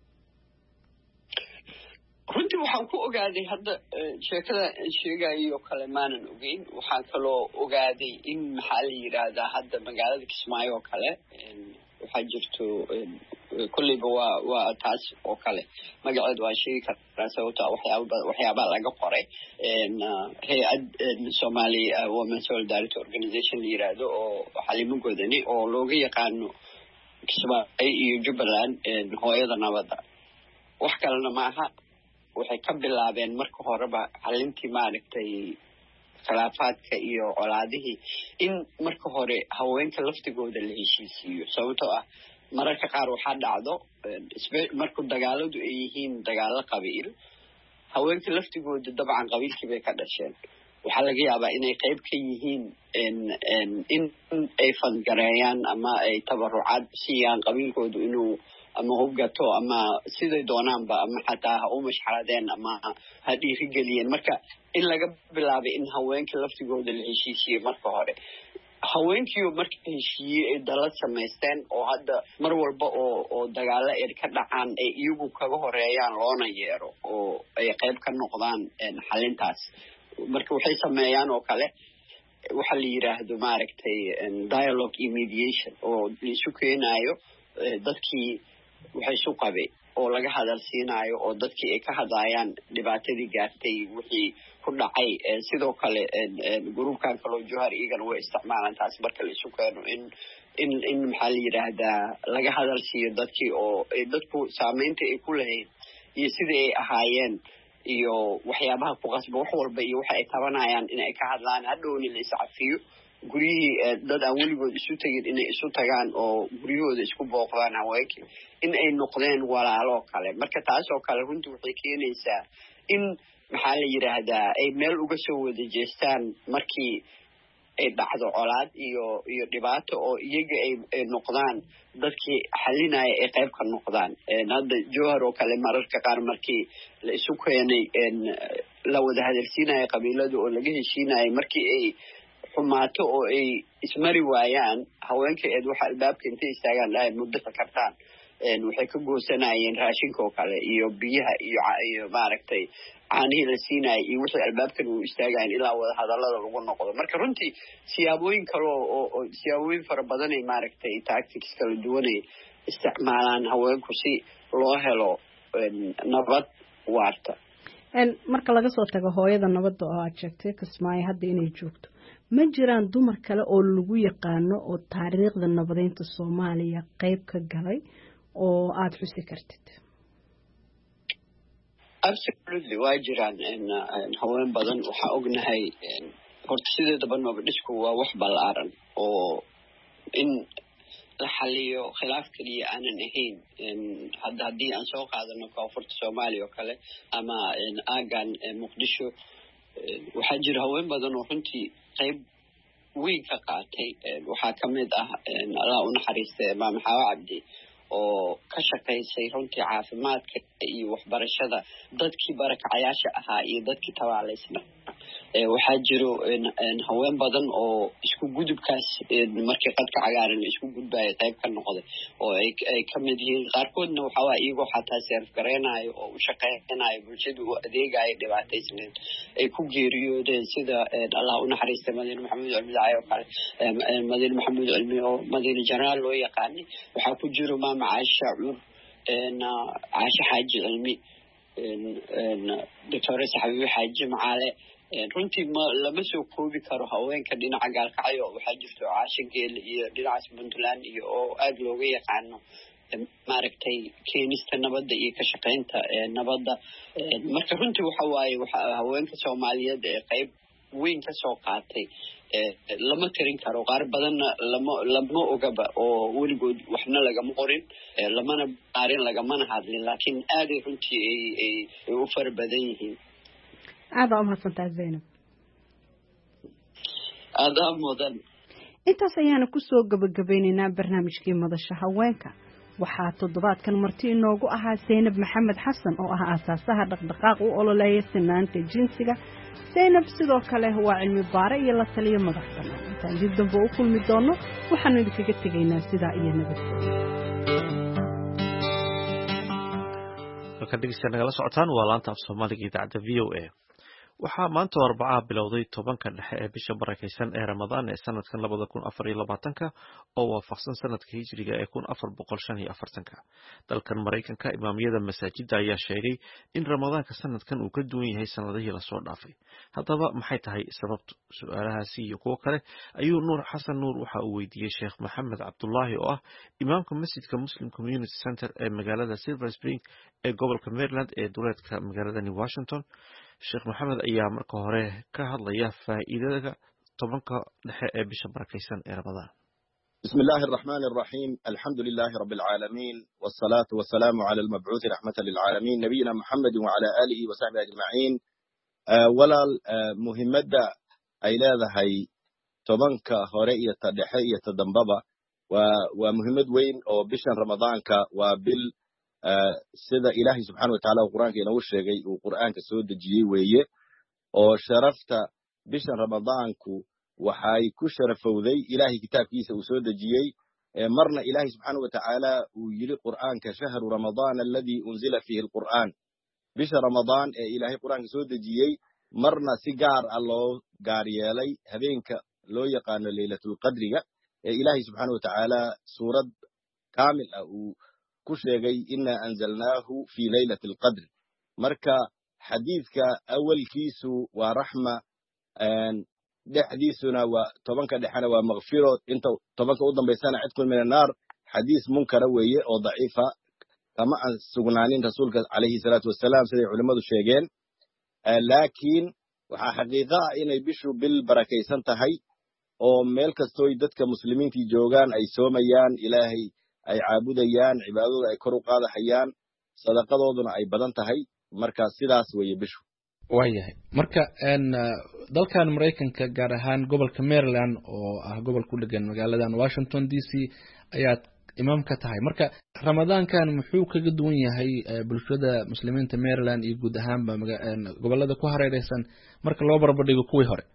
runtii waxaan ku ogaaday hadda sheekada sheegayoo kale maanan ogeyn. waxaan kaloo ogaaday in maxaa la yidhaahdaa hadda magaalada Kismaayo oo kale waxaa jirto kulleyba waa waa taas oo kale magaceed waa sheegi karaa sababtoo waxyaaba waxyaabaa laga qoray hay-ad Somali Women Solidarity Organization la yiraahdo oo xalimo godani oo looga yaqaano Kismaayo iyo Jubbaland hooyada nabadda. wax kalena maaha waxay ka bilaabeen marka horeba xalintii maaragtay khilaafaadka iyo colaadihii in marka hore haweenka laftigooda la heshiisiiyo sababtoo ah mararka qaar waxaa dhacdo marku dagaaladu ay yihiin dagaalo qabiil haweenka laftigooda dabcan qabiilkii bay ka dhasheen. waxaa laga yaabaa inay qayb ka yihiin in ay fadgareeyaan ama ay tabarucaad siiyaan qabiilkoodu inuu ama hubgato ama siday doonaanba ama xataa ha u mashxaradeen ama ha dhiirigeliyeen. marka in laga bilaabay in haweenka laftigooda la heshiisiye marka hore haweenkiioo marka heshiiyey ay dalad samaysteen oo hadda mar walba oo oo dagaalo er ka dhacaan ay iyagu kaga horeeyaan loona yeero oo ay qayb ka noqdaan xalintaas. marka waxay sameeyaan oo kale waxa la yiraahdo maaragtay dialogue iyo mediation oo isu keenayo dadkii waxay isu qabay oo laga hadal siinaayo oo dadkii ay ka hadlayaan dhibaatadii gaartay wixii ku dhacay. sidoo kale gruubkan kaloo Jowhar iyagana way isticmaalaan taas marka la isu keeno in in in maxaa la yidhaahdaa laga hadal siiyo dadkii oo ay dadku saameynta ay ku lahayd iyo sidii ay ahaayeen iyo waxyaabaha ku qasba wax walba iyo waxa ay tabanayaan in ay ka hadlaan hadhowna la iscafiyo guryihii dad aan weligood isu tegin inay isu tagaan oo guryahooda isku booqdaan haweenkii in ay noqdeen walaalo kale marka taas oo kale runtii waxay keenaysaa in maxaa la yidhaahdaa ay meel uga soo wada jeestaan markii ay dhacdo colaad iyo iyo dhibaato oo iyaga ay ay noqdaan dadkii xalinaya ay qayb ka noqdaan hadda jowhar oo kale mararka qaar markii la isu keenay la wada hadalsiinaya qabiilada oo laga heshiinaya markii ay xumaato oo ay ismari waayaan haweenka eed waxa albaabka intay istaagaan dhahay muddo kartaan waxay ka goosanayeen raashinka oo kale iyo biyaha iyo iyo maaragtay caanihii la siinayay iyo wixii albaabkan uu istaagayn ilaa wada hadallada lagu noqdo marka runtii siyaabooyin kale oo siyaabooyin fara badan ay maaragtay tactics kala duwanay isticmaalaan haweenku si loo helo nabad waarta marka laga soo tago hooyada nabadda oo aad sheegtay Kismaayo hadda inay joogto ma jiraan dumar kale oo lagu yaqaano oo taariikhda nabadeynta Soomaaliya qayb ka galay oo aad xusi kartid absolutely waa jiraan haween badan waxaa ognahay horta sideedaba nabadhisku waa wax ballaaran oo in la xaliyo khilaaf kaliya aanan ahayn hadda haddii aan soo qaadano koonfurta Soomaaliya oo kale ama aagan Muqdisho waxaa jira haween badan oo runtii qayb weyn ka qaatay waxaa ka mid ah Allah u naxariistay Maam Xawa Cabdi oo ka shaqaysay runtii caafimaadka iyo waxbarashada dadkii barakacayaasha ahaa iyo dadkii tabaaleysna waxaa jiro haween badan oo isku gudubkaas markii qadka cagaaran isku gudbaya qayb ka noqday oo ay ay ka mid yihiin qaarkoodna waxa waa iyagoo xataa serf gareenayo oo u shaqeynayo bulshada u adeegayo dhibaataysneed ay ku geeriyoodeen sida Allah u naxariistay Madiine Maxamuud Cilmi Daayo kale Madiine Maxamuud Cilmi oo Madiine Janaal loo yaqaanay waxaa ku jiro maama Caasha Cuur Caasha Xaaji Cilmi doctor Saxabi Xaaji Macaale runtii ma lama soo koobi karo haweenka dhinaca gaalkacyo waxaa jirto Caasha Geel iyo dhinaca Puntland iyo oo aad looga yaqaano maaragtay keenista nabadda iyo ka shaqeynta nabadda marka runtii waxa waaye waxa haweenka Soomaaliyeed ee qayb weyn ka soo qaatay lama tirin karo qaar badanna lama lama ogaba oo weligood waxna lagama qorin lamana baarin lagamana hadlin laakiin aad ay runtii ay ay u fara badan yihiin aad u mahadsantahay Zainab aad mudan intaas ayaana ku soo gabagabaynaynaa barnaamijkii madasha haweenka waxaa toddobaadkan marti inoogu ahaa Zainab Maxamed Xasan oo ah aasaasaha dhaqdhaqaaq u ololeeya sinaanta jinsiga Zainab sidoo kale waa cilmi baare iyo la taliye madax bannaan intaan dib dambe u kulmi doono waxaanu idinkaga tegaynaa sidaa iyo nabadgelyo halka dhegeysta nagala socotaan waa laanta af Soomaaliga idaacadda V O A waxaa maanta Arbacada bilowday tobanka dhexe ee bisha barakeysan ee Ramadaan ee sanadkan labada kun afar iyo labaatanka oo waafaqsan sanadka hijriga ee kun afar boqol shan iyo afartanka dalkan Mareykanka imaamiyada masaajidda ayaa sheegay in Ramadaanka sanadkan uu ka duwan yahay sanadihii la soo dhaafay haddaba maxay tahay sababtu su'aalahaasi iyo kuwo kale ayuu Nuur Xasan Nuur waxa uu weydiiyey Sheekh Maxamed Cabdullaahi oo ah imaamka masjidka Muslim Community Center ee magaalada Silver Spring ee gobolka Maryland ee duleedka magaalada Washington Sheekh Maxamed ayaa marka hore ka hadlaya faa'iidada tobanka dhexe ee bisha barakeysan ee Ramadaan بسم الله الرحمن الرحيم الحمد لله رب العالمين والصلاة والسلام على المبعوث رحمة للعالمين نبينا محمد وعلى آله وصحبه أجمعين ولا مهمة أيلاذا هي tobanka hore iyo ta dhexe iyo ta dambaba waa waa muhiimad weyn oo bishan Ramadaanka waa bil sida Ilaahay subhanahu wa ta'ala quraanka inoo sheegay uu quraanka soo dejiyay weeye oo sharafta bishan Ramadaanku waxay ku sharafowday Ilaahay kitaabkiisa uu soo dejiyay marna Ilaahay subhanahu wa ta'ala uu yiri quraanka shahru Ramadaan alladhi unzila fihi alquran bisha Ramadaan ee Ilaahay quraanka soo dejiyay marna si gaar ah loo gaar yeelay habeenka loo yaqaano Laylatul Qadriga ee Ilaahay subhanahu wa ta'ala suurad kaamil ah uu ku sheegay inna anzalnaahu fi laylatil qadr marka xadiidka awalkiisu waa raxma dhexdiisuna waa tobanka dhexana waa maghfiro inta tobanka u dambeysana cidkun min naar xadiis munkara weeye oo daciifa kama aan sugnaanin rasuulka calayhi salaatu wasalaam siday culimadu sheegeen laakiin waxaa xaqiiqa ah inay bishu bil barakaysan tahay oo meel kastoo dadka muslimiintii joogaan ay soomayaan ilaahay ay caabudayaan cibaadadooda ay kor u qaadahayaan sadaqadooduna ay badan tahay marka sidaas weeye bishu waayahay marka dalkan maraykanka gaar ahaan gobolka Maryland oo ah gobol ku dhegan magaaladan Washington D C ayaad imaam ka tahay marka ramadaankan muxuu kaga duwan yahay bulshada muslimiinta Maryland iyo guud ahaanba gobolada ku hareeraysan marka loo barbardhigo kuwii hore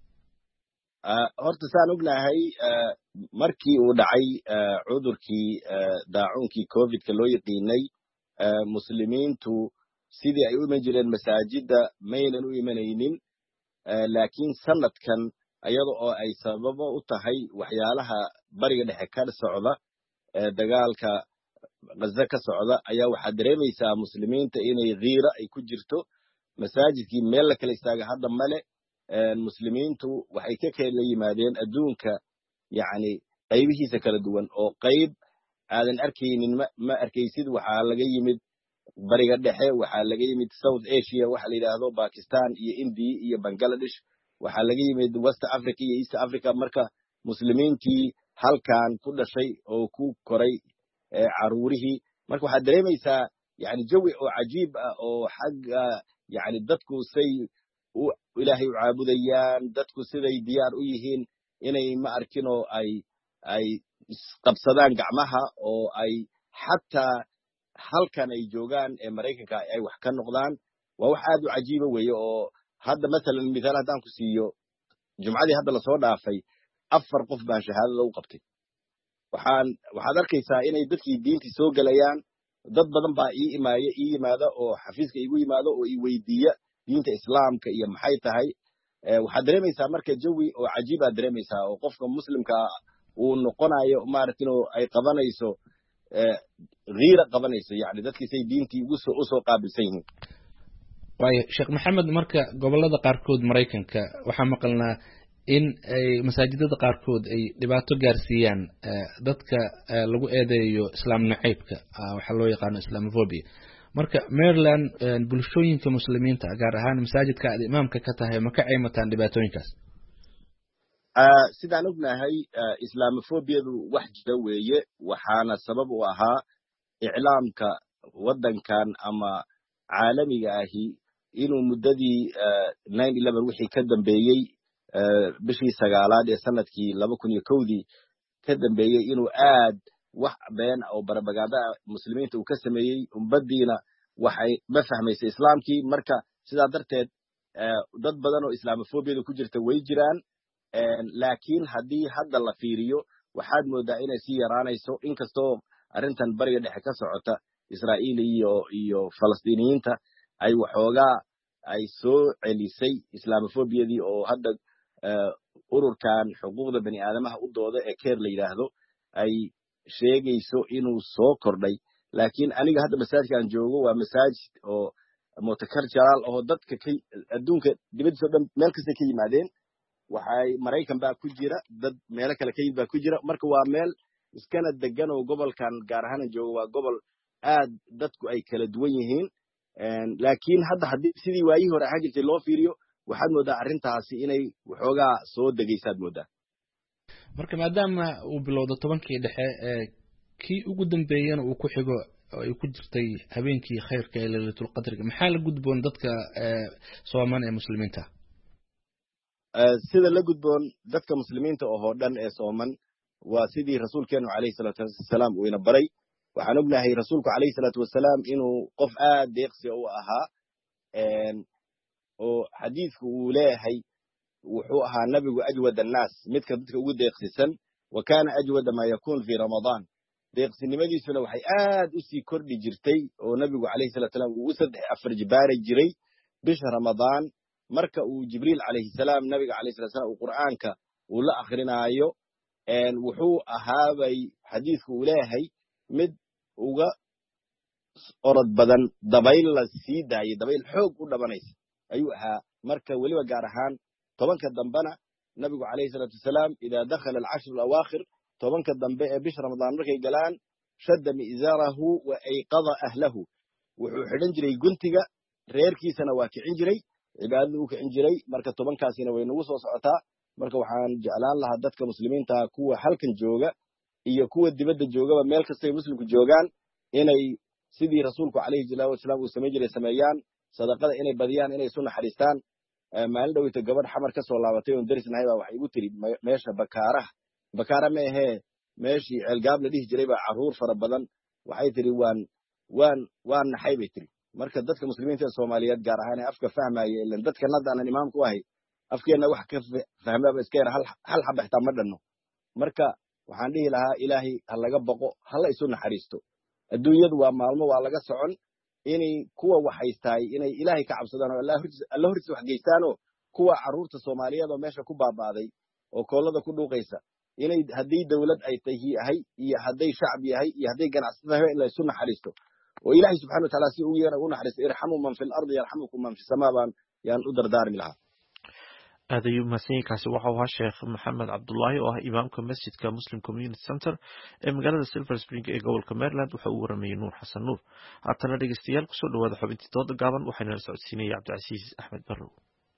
horta saan ognahay markii uu dhacay cudurkii daacuunkii covidka loo yaqiinay muslimiintu sidii ay u iman jireen masaajida maynan u imanaynin laakiin sanadkan iyada oo ay sababo u tahay waxyaalaha bariga dhexe ka socda dagaalka Gaza ka socda ayaa waxaa dareemaysaa muslimiinta inay qiira ay ku jirto masaajidkii meel la kala istaaga hadda male muslimiintu waxay ka kala yimaadeen adduunka yacni qaybihiisa kala duwan oo qayb aadan arkaynin ma arkaysid waxaa laga yimid bariga dhexe waxaa laga yimid South Asia waxa la yiraahdo Pakistan iyo India iyo Bangladesh waxaa laga yimid West Africa iyo East Africa marka muslimiintii halkan ku dhashay oo ku koray caruurihii marka waxaad dareemaysaa yani jawi oo cajiib ah oo xagga yani dadku say ilaahay u caabudayaan dadku siday diyaar u yihiin inay ma arkin oo ay ay qabsadaan gacmaha oo ay xataa halkan ay joogaan ee Mareykanka ay wax ka noqdaan waa wax aad u cajiiba weeye oo hadda masalan midaal haddaan ku siiyo jumcadii hadda la soo dhaafay afar qof baan shahaadada u qabtay waxaan waxaad arkaysaa inay dadkii diintii soo galayaan dad badan baa ii imaaya ii yimaada oo xafiiska igu yimaado oo ii weydiiya diinta islaamka iyo maxay tahay waxaad dareemaysaa marka jawi oo cajiibaad dareemaysaa oo qofka muslimka uu noqonayo maaragtin oo ay qabanayso غير qabanayso yani dadkiisay diintii ugu soo usoo qaabilsan yihiin waayo sheekh maxamed marka gobolada qaarkood Mareykanka waxaa maqalnaa in ay masaajidada qaarkood ay dhibaato gaarsiiyaan dadka lagu eedeeyo islaam nacaybka waxa loo yaqaan islamophobia marka Maryland bulshooyinka muslimiinta gaar ahaan masaajidka aad imaamka ka tahay ma ka ceymataan dhibaatooyinkaas sidaan ognahay islamophobiyadu wax jira weeye waxaana sabab u ahaa iclaamka waddankan ama caalamiga ahi inuu muddadii nine eleven wixii ka dambeeyey bishii sagaalaad ee sanadkii laba kun iyo kowdii ka dambeeyey inuu aad wax been oo barabagaada muslimiinta uu ka sameeyey umbadiina waxay ma fahmaysay islaamkii marka sidaa darteed dad badan oo islamophobiyada ku jirta way jiraan laakiin haddii hadda la fiiriyo waxaad moodaa inay sii yaraanayso inkastoo arrintan bariga dhexe ka socota Israa'iil iyo iyo Falastiiniyiinta ay waxoogaa ay soo celisay islamophobiyadii oo hadda ururkan xuquuqda bani aadamaha u dooda ee keer la yiraahdo ay sheegayso inuu soo kordhay laakiin aniga hadda masaajidkan joogo waa masaajid oo multicultural oo dadka adduunka dibadda dhan meel kasta ka yimaadeen waxay Mareykan baa ku jira dad meel kale ka yimid baa ku jira marka waa meel iskana degan oo gobolkan gaar ahaan joogo waa gobol aad dadku ay kala duwan yihiin laakiin hadda hadii sidii waayii hore ahaan jirtay loo fiiriyo waxaad moodaa arrintaasi inay waxoogaa soo degaysaad moodaa marka maadaama uu bilowdo tobankii dhexe ee kii ugu dambeeyana uu ku xigo ay ku jirtay habeenkii khayrka ee Laylatul Qadriga maxaa la gudboon dadka Soomaan ee muslimiinta sida la gudboon dadka muslimiinta oo dhan ee Sooman waa sidii rasuulkeenu calayhi salaatu wasalaam uu ina baray waxaan ognahay rasuulku calayhi salaatu wasalaam inuu qof aad deeqsi u ahaa oo xadiisku uu leeyahay wuxuu ahaa nabigu ajwad annaas midka dadka ugu deeqsisan wa kaana ajwada ma yakun fi ramadaan deeqsinimadiisuna waxay aad u sii kordhi jirtay oo nabigu calayhi salaatu wasalaam uu saddex afar jibaari jiray bisha ramadaan marka uu jibriil calayhi salaam nabiga calayhi salaatu wasalaam uu quraanka uu la akhrinayo wuxuu ahaabay xadiisku uu leeyahay mid uga orod badan dabayl la sii daayay dabayl xoog u dhabanaysa ayuu ahaa marka weliba gaar ahaan tobanka dambana nabigu calayhi salaatu wasalaam idaa dakhala alcashr alawaakhir tobanka dambe ee bisha ramadaan markay galaan shadda mi'zaarahu wa ayqada ahlahu wuxuu xidhan jiray guntiga reerkiisana waa kicin jiray cibaadada u kicin jiray marka tobankaasina way nagu soo socotaa marka waxaan jeclaan lahaa dadka muslimiinta kuwa halkan jooga iyo kuwa dibadda joogaba meel kastay muslimku joogaan inay sidii rasuulku calayhi salaatu wasalaam uu samayn jiray sameeyaan sadaqada inay badiyaan inay isu naxariistaan maalin dhoweyta gabadh xamar ka soo laabatay oon darisnahay baa waxay igu tiri meesha bakaaraha bakaara ma ahee meeshii ceelgaab la dhihi jiray baa carruur fara badan waxay tiri waan waan waan naxay bay tiri marka dadka muslimiinta ee soomaaliyeed gaar ahaan ee afka fahmaya ilan dadkan hadda aanan imaam ku ahay afkeenna wax ka fahmaaba iska yar hal xaba xitaa ma dhanno marka waxaan dhihi lahaa ilaahay ha laga boqo hala isu naxariisto adduunyadu waa maalmo waa laga socon inay kuwa wax haystaay inay ilaahay ka cabsadaan oo alla hortiisa wax geystaanoo kuwa carruurta soomaaliyeed oo meesha ku baaba'day oo koolada ku dhuuqaysa inay haddii dawlad ay tahay iyo hadday shacab yahay iyo hadday ganacsada tahay in la isu naxariisto oo ilaahay subxana watacaala si ugu yeera u naxariisto irxamu man fi lardi yarxamukum man fi samaa baan yaan u dardaarmi lahaa aad ayuu mahadsanyiinkaasi waxau ahaa sheekh maxamed cabdullaahi oo ah imaamka masjidka muslim community center ee magaalada silver spring ee gobolka maryland waxa uu waramayey nuur xasan nuur haatana dhegeystayaal kusoo dhawaada xubintii dooda gaaban waxaynala socodsiinaya cabdicasiis axmed barrow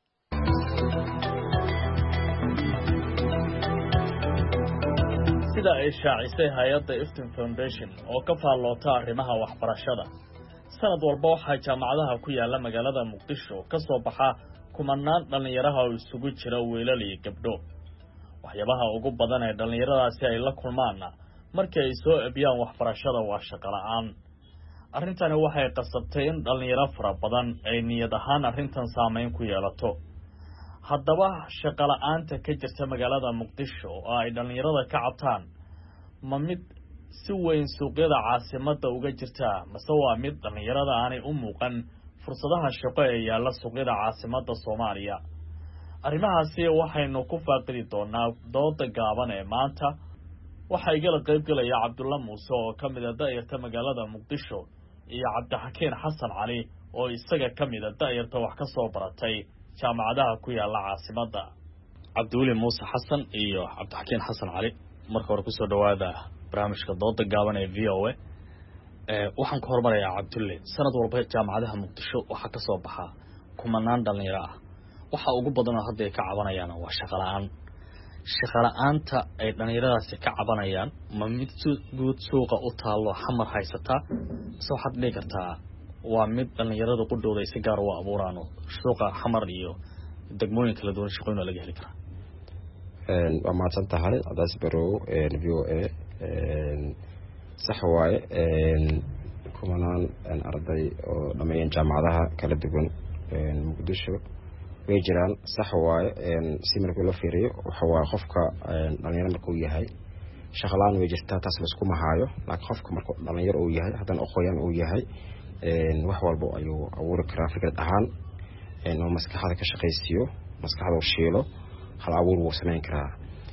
sida ay shaacisay hay-adda iftin foundation oo ka faalloota arrimaha waxbarashada sanad walba waxaa jaamacadaha ku yaala magaalada muqdisho ka soo baxa kumanaan dhallinyaraha oo isugu jira wiilal iyo gabdho waxyaabaha ugu badan ee dhallinyaradaasi ay la kulmaanna markii ay soo ebiyaan waxbarashada waa shaqo la'aan arrintani waxay qasabtay in dhallinyaro fara badan ay niyad ahaan arrintan saamayn ku yeelato haddaba shaqo la'aanta ka jirta magaalada muqdisho oo ay dhallinyarada ka cabtaan ma mid si weyn suuqyada caasimadda uga jirta mase waa mid dhallinyarada aanay u muuqan fursadaha shaqo ee yaalla suuqyada caasimadda soomaaliya arrimahaasi waxaynu ku faaqidi doonaa dooda gaaban ee maanta waxaa igala qayb gelaya cabdulla muuse oo ka mid a da'yarta magaalada muqdisho iyo cabdixakiin xasan cali oo isaga ka mid a da'yarta wax ka soo baratay jaamacadaha ku yaalla caasimadda cabdiweli muuse xasan iyo cabdixakiin xasan cali marka hore kusoo dhawaada barnaamijka dooda gaaban ee v o a waxaan ka hormarayaa cabdulle sanad walba jaamacadaha muqdisho waxaa ka soo baxa kumanaan dhallinyaro ah waxa ugu badanoo hadda ay ka cabanayaan waa shaqola'aan shaqola'aanta ay dhallinyaradaasi ka cabanayaan ma mid guud suuqa u taallo xamar haysataa mise waxaad dhihi kartaa waa mid dhallinyarada qudhooda ay si gaar u abuuraano suuqa xamar iyo degmooyin kala duwan shaqooyin oo laga heli karaa waa mahadsan tahay cadaas barow v o a sax waaye kumanaan arday oo dhammeeyeen jaamacadaha kala duwan muqdisho way jiraan sax waaye si markii loo fiiriyo waxa waa qofka dhalinyaro markuu yahay shaqalaan way jirtaa taas laisku mahaayo laakiin qofka markuu dhalinyaro uu yahay haddana aqooyan uu yahay wax walba ayuu abuuri karaa fikrad ahaan oo maskaxda ka shaqaysiiyo maskaxda uu shiilo hal abuur wuu samayn karaa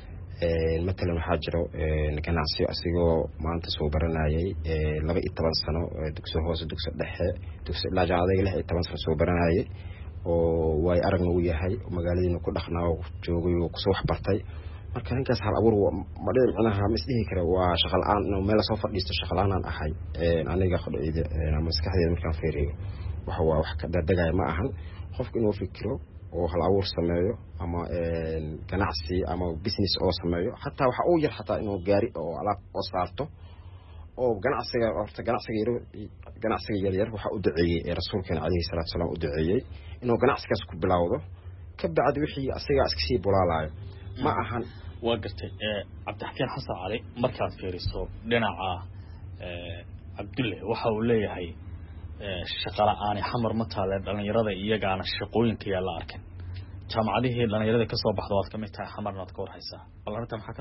matalan waxaa jiro ganacsiyo asigoo maanta soo baranayay laba iyo toban sano dugsi hoose dugsi dhexe dugsi ilaa jaamacadayga lix iyo toban sano soo baranayay oo way aragna uu yahay magaaladiina ku dhaqnaa oo joogay oo kusoo waxbartay marka ninkaas hal abuur ma dhici macnaha ma isdhihi kara waa shaqo la'aan inuu meel soo fadhiisto shaqo la'aan ahay aniga qodayda maskaxdeeda markaan fiiriyo waxa waa wax ka dadagaya ma ahan qofku inuu fikiro oo hal abuur sameeyo ama ganacsi ama business oo sameeyo xataa waxa uu yar xataa inuu gaari oo alaab oo saarto oo ganacsiga horta ganacsiga yar ganacsiga yar yar waxa uu duceeyay rasuulkeena calayhi salaatu salaam uu duceeyay inuu ganacsigaas ku bilowdo ka bacdi wixii asiga iska sii bulaalayo ma ahan waa gartay cabdixakiin xasan cali markaad fiiriso dhinaca cabdulle waxa uu leeyahay shaqala'aani xamar ma taale dhallinyarada iyagaana shaqooyinka yaa la arkin jaamacadihii dhallinyarada ka soo baxda waad ka mid tahay xamarna waad ka warhaysaa bal arrinta maxaa ka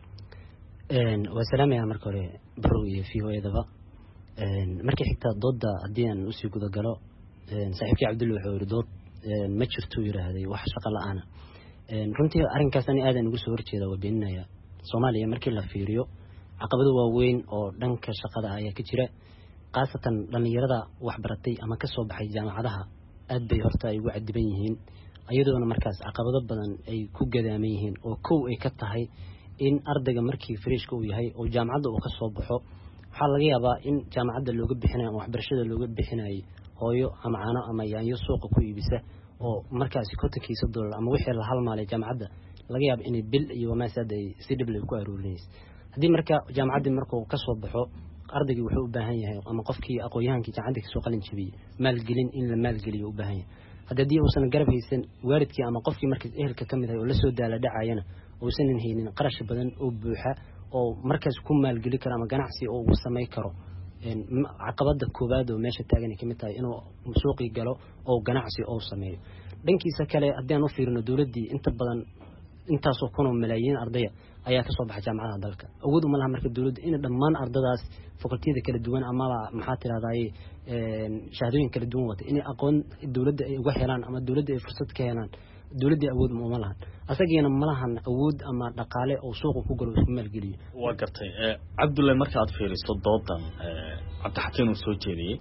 leedahay waa salaamaya marka hore barow iyo v o edaba markii xigtaa doodda haddii aan usii gudagalo saaxiibkii cabdulle wuxuu yidhi dood ma jirtuu yidhaahday wax shaqo la-aana runtii arrinkaas ani aadan ugu soo horjeeda waa beeninaya soomaaliya markii la fiiriyo caqabado waaweyn oo dhanka shaqada ayaa ka jira khaasatan dhallinyarada waxbaratay ama ka soo baxay jaamacadaha aad bay horta ay ugu cadiban yihiin iyadoona markaas caqabado badan ay ku gadaaman yihiin oo kow ay ka tahay in ardayga markii fariishka uu yahay oo jaamacadda uu ka soo baxo waxaa laga yaabaa in jaamacadda looga bixinayo ama waxbarashada looga bixinayay hooyo ama caano ama yaanyo suuqa ku iibisa oo markaasi kontonkiisa dollar ama wixii la halmaalay jaamacadda laga yaabo inay bil iyo wamaasad ay si dhib leh ku aruurinayso haddii marka jaamacaddii markuu ka soo baxo ardaygii wuxuu u baahan yahay ama qofkii aqoon-yahankii jaamacadda kasoo qalin jabiyey maalgelin in la maalgeliyo u baahan yahay haddii uusan garab haysan waalidkii ama qofkii markaas ehelka ka mid ah oo la soo daala dhacayana uusan haynin qarash badan oo buuxa oo markaas ku maalgeli karo ama ganacsi oo uu samay karo caqabada koowaad oo meesha taagan ka mid tahay inuu suuqii galo oo ganacsi oo sameeyo dhankiisa kale haddii aan u fiirino dowladdii inta badan intaasoo kun oo malaayiin ardaya ayaa kasoo baxay jaamacadaha dalka awood uma laha marka dowladda in dhammaan ardadaas fakultiyada kala duwan amaba maxaa tirahdaye shahaadooyin kala duwan wata inay aqoon dowladda ay uga helaan ama dowladda ay fursad ka helaan dowladdii awood uma lahan asagiina ma lahan awood ama dhaqaale oo suuqa ku galo isku maalgeliyo waa gartay cabdulle marka aad fiiriso doodan cabdixakiin uu soo jeediyey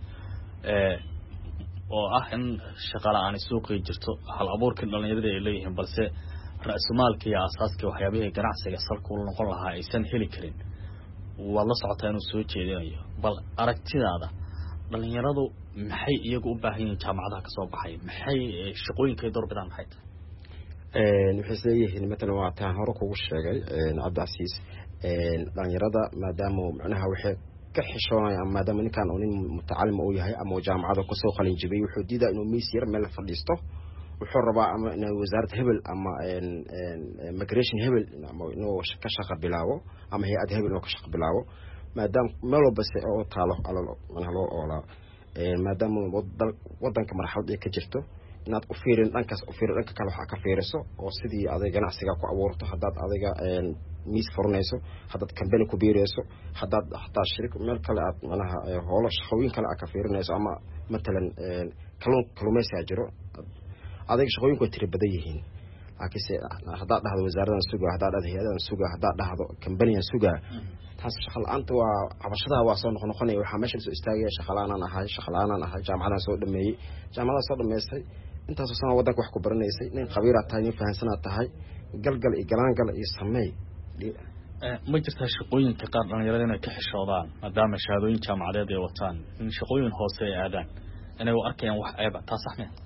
oo ah in shaqa la-aan suuqii jirto hal abuurkii dhallinyarada ay leeyihiin balse ra-sumaalka iyo aasaaska waxyaabihii ganacsiga salka u noqon lahaa aysan heli karin waad la socotaa inuu soo jeedinayo bal aragtidaada dhalinyaradu maxay iyagu u baahan yihiin jaamacadaha kasoo baxay maxay shaqooyinkay doorbidaan maxay tahay waxay isleeyihiin matalan waa taan hore kugu sheegay cabdicasiis dhalinyarada maadaama macnaha waxay ka xishoonaya ama maadaama ninkan uu nin mutacalima uu yahay ama jaamacada kasoo qalin jibiyey wuxuu diidaa inuu miis yar meel fadhiisto wuxuu rabaa ama in wasaaradda hebel ama migration hebel ama inuu ka shaqo bilaabo ama hay-ad hebel inuu ka shaqo bilaabo maadaama meel walba se oo taalo manaha loo oolaa maadaama wadanka marxalad ay ka jirto inaad u fiirin dhankaas u fiirin dhanka kale waxaa ka fiiriso oo sidii aday ganacsiga ku abuurto haddaad adiga miis furanayso haddaad kambani ku biirayso haddaad hataa shirik meel kale aad manaha hoolo shaqooyin kale aad ka fiirinayso ama matalan kaluun kaluumaysigaa jiro adiga shaqooyinku way tiri badan yihiin laakiinse haddaad dhahdo wasaaradan sugaa haddaad dhahdo hay-adadan sugaa haddaad dhahdo kambaniyan sugaa taas shaqa la-aanta waa cabashadaha waa soo noqnoqonaya waxaa meesha soo istaagaya shaqa la-aanaan ahay shaqa la-aanaan ahay jaamacadaan soo dhameeyey jaamacadaha soo dhameystay intaasoo sana wadanka wax ku baranaysay nin khabiiraad tahay nin fahansanaad tahay galgal iyo galaangal iyo sameey ma jirtaa shaqooyinka qaar dhalinyarada inay ka xishoodaan maadaama shahaadooyin jaamacadeed ay wataan in shaqooyin hoose ay aadaan inay u arkayaan wax eeba taa sax mia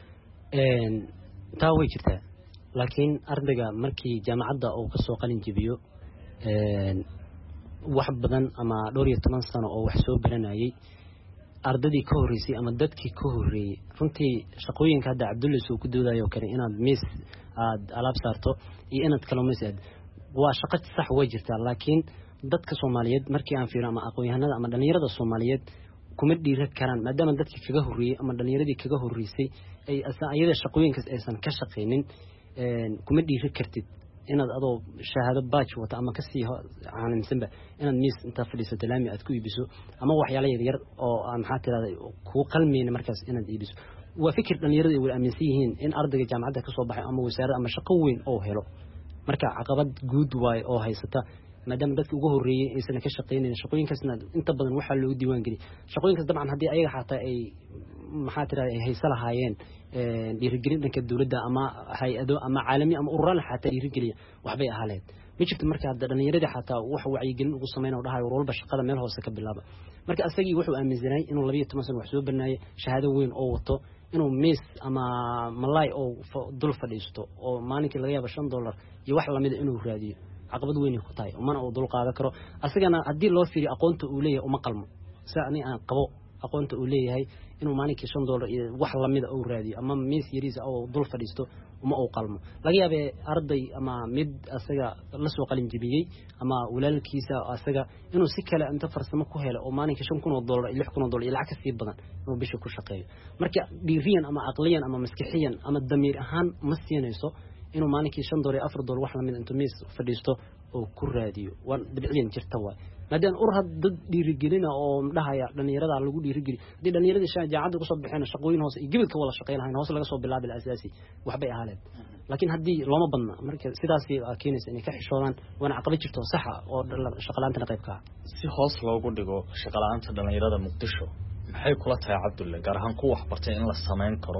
taa way jirtaa laakiin ardayga markii jaamacadda uu kasoo qalin jebiyo wax badan ama dhowr iyo toban sano oo wax soo baranayay ardadii ka horreysay ama dadkii ka horreeyey runtii shaqooyinka hadda cabdullis uu ku doodayo kale inaad miis aada alaab saarto iyo inaad kaluumays aad waa shaqo sax way jirtaa laakiin dadka soomaaliyeed markii aan fiiro ama aqoon-yahanada ama dhalinyarada soomaaliyeed kuma dhiira karaan maadaama dadkii kaga horreeyey ama dhalinyaradii kaga horreysay ay iyada shaqooyinkaas aysan ka shaqaynin kuma dhiiri kartid inaad adoo shahaado baaj wata ama kasii caalimsanba inaad miis intaa fadhiisato laami aad ku iibiso ama waxyaala yaryar oo maxaa tirahda kuu qalmayna markaas inaad iibiso waa fikir dhalinyarada ay wada aaminsan yihiin in ardayga jaamacadda kasoo baxay ama wasaarad ama shaqo weyn oo helo marka caqabad guud waaye oo haysata maadaama dadka ugu horreeyey aysan ka shaqaynayn shaqooyinkaasna inta badan waxaa loogu diiwaan geliyay shaqooyinkaas dabcan haddii ayaga xataa ay maxaa tirahda ay haysa lahaayeen dhiirigelin dhanka dowladda ama hay-ado ama caalami ama ururaan xataa dhiirigeliya waxbay ahaaleen ma jirto marka hadda dhalinyaradii xataa wax wacyigelin ugu sameyn oo dhahayo war walba shaqada meel hoose ka bilaaba marka asagii wuxuu aaminsanay inuu labiyo toban sano wax soo barnaayay shahaado weyn oo wato inuu miis ama malaay oo dul fadhiisto oo maalinkii laga yaabo shan dollar iyo wax lamida inuu raadiyo caqabad weyn ku tahay mana uu dul qaadan karo asagana haddii loo fiiriyo aqoonta uu leeyahay uma qalmo sida ani aan qabo aqoonta uu leeyahay inuu maalinkii shan dollar iyo wax lamida uu raadiyo ama miis yariisa oo dul fadhiisto uma uu qalmo laga yaabee arday ama mid asaga la soo qalin jebiyey ama walaalkiisa asaga inuu si kale inta farsamo ku helo oo maalinkii shan kun oo dollar iyo lix kun oo dollar iyo lacag ka sii badan inuu bisha ku shaqeeyo marka dhiiriyan ama aqliyan ama maskixiyan ama damiir ahaan ma siinayso inuu maalinkii shan dollar iyo afar dollar wax lamid intuu miis fadhiisto oo ku raadiyo waa dabciyan jirta waay maadaama ur had dad dhiirigelina oo dhahaya dhalinyarada lagu dhiirigeli haddii dhalinyaradii jaamacadda kusoo baxeen shaqooyin hoose iyo gebilka wada shaqeyn lahayn hoos laga soo bilaabi la asaasi waxbay ahaaleen laakiin haddii looma badna marka sidaas keenaysa inay ka xishoodaan waana caqabad jirto saxa oo shaqalaantana qayb ka ah si hoos loogu dhigo shaqalaanta dhalinyarada muqdisho maxay kula tahay cabdulle gaar ahaan ku waxbartay in la samayn karo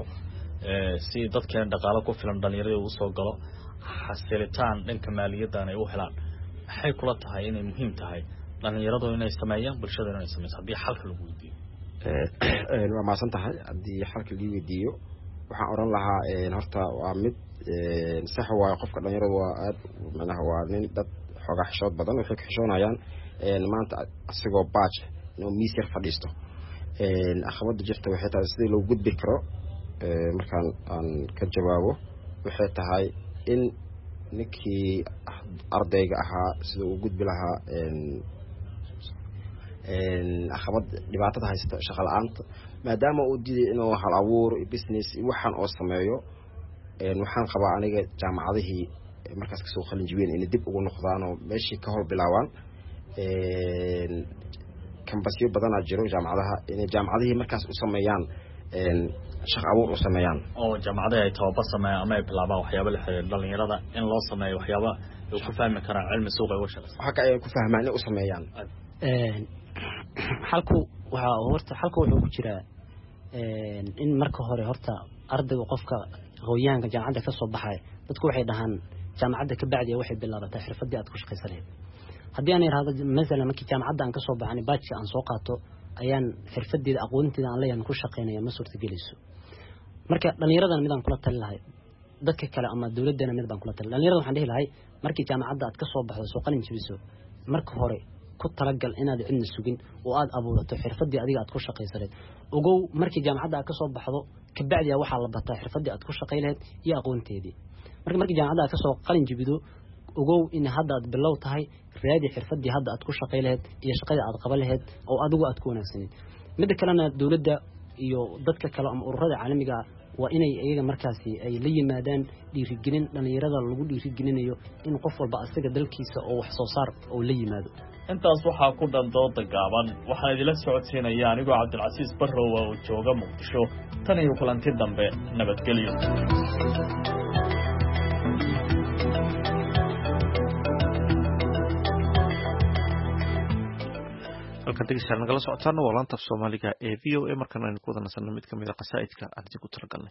si dadkeena dhaqaalo ku filan dhalinyarada uu soo galo xasilitaan dhanka maaliyaddan ay u helaan maxay kula tahay inay muhiim tahay dhalinyaradu inay sameeyaan bulshada inay sameyso haddii xalka lagu weydiiyo waa maasan tahay haddii xalka lagu weydiiyo waxaan oran lahaa horta waa mid sax waayo qofka dhalinyarada waa aad macnaha waa nin dad xoogaa xishood badan waxay ka xishoonayaan maanta asigoo baaj inuu miis yar fadhiisto caqabada jirta waxay tahay sidii loo gudbi karo markaan aan ka jawaabo waxay tahay in ninkii ardayga ahaa sida uu gudbi lahaa caqabad dhibaatada haysta shaqo la-aanta maadaama uu diiday inuu hal abuur business waxaan oo sameeyo waxaan qabaa aniga jaamacadihii markaas kasoo qalin jibiyeen inay dib ugu noqdaan oo meeshii ka hor bilaabaan kambasyo badanaa jiro jaamacadaha inay jaamacadihii markaas u sameeyaan shaqo abuur u sameeyaan oo jaamacadaha ay tababar sameeyaan ama ay bilaabaan waxyaabo la xiriira dhalinyarada in loo sameeyo waxyaabo ay ku fahmi karaan cilmi suuqa uga shaqeysa waxa ay ku fahmaan inay u sameeyaan halku waxa horta halku wuxuu ku jiraa in marka hore horta ardayga qofka aqoonyahanka jaamacadda ka soo baxay dadku waxay dhahaan jaamacadda ka bacdi waxay bilaabatay xirfadii aad ku shaqeysaneed haddii aan yiraahdo mesela markii jaamacadda aan ka soo baxay baajka aan soo qaato ayaan xirfadeeda aqoonteeda aan leeyahay ku shaqeynaya ma suurtagelayso marka dhalinyarada mid aan kula talin lahay dadka kale ama dawladdeena mid baan kula talin dhalinyarada waxaan dhihi lahay markii jaamacadda aad ka soo baxdo soo qalin jabiso marka hore ku talagal inaad cidna sugin oo aad abuurato xirfadii adiga aad ku shaqeysaneed ogow markii jaamacadda aad ka soo baxdo ka bacdi waxa la bataa xirfadii aad ku shaqeyleed iyo aqoonteedii marka markii jaamacadda aad ka soo qalin jabido ogow in hadda aad bilow tahay raadi xirfadii hadda aad ku shaqeyleed iyo shaqada aad qaban lahayd oo adigu aad ku wanaagsaneed mid kalena dawladda iyo dadka kale ama ururada caalamiga waa inay iyaga markaasi ay la yimaadaan dhiirigelin dhalinyarada lagu dhiirigelinayo in qof walba asaga dalkiisa oo wax soo saar oo la yimaado intaas waxaa ku dhan dooda gaaban waxaan idila socodsiinaya anigoo cabdilcasiis barrow oo jooga muqdisho tan iyo kulanti dambe nabadgelyo halkan dhegeystayaal nagala socotaana waa laanta af soomaaliga ee v o a markaan aynu ku wada nasanno mid kamid a qasaa'idka aan idinku talagalnay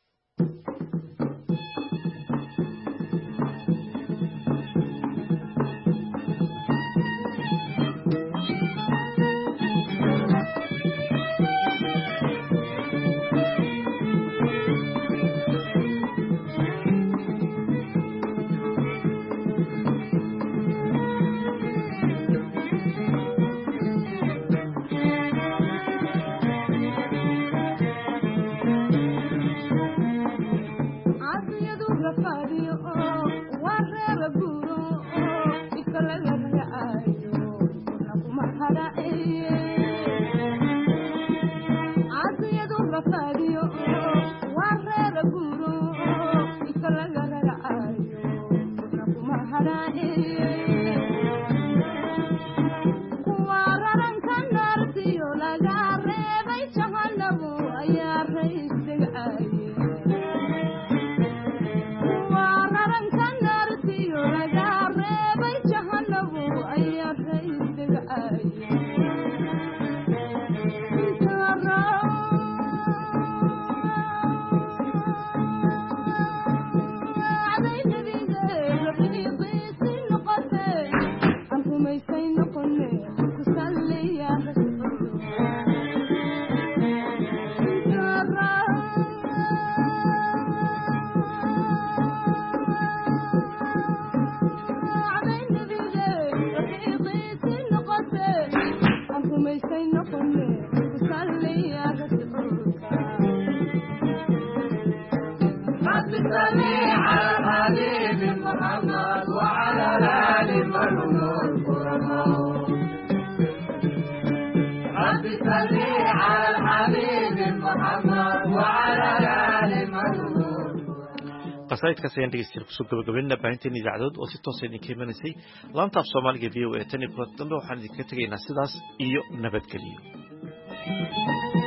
qasaa'idkaas ayaan dhegeystayaal kusoo gabagabaynaa baahinteena idaacadood oo si toosa idinka imanaysay laanta af soomaaliga v o a tan iyo kulan dambe waxaan idinkaga tegaynaa sidaas iyo nabadgelyo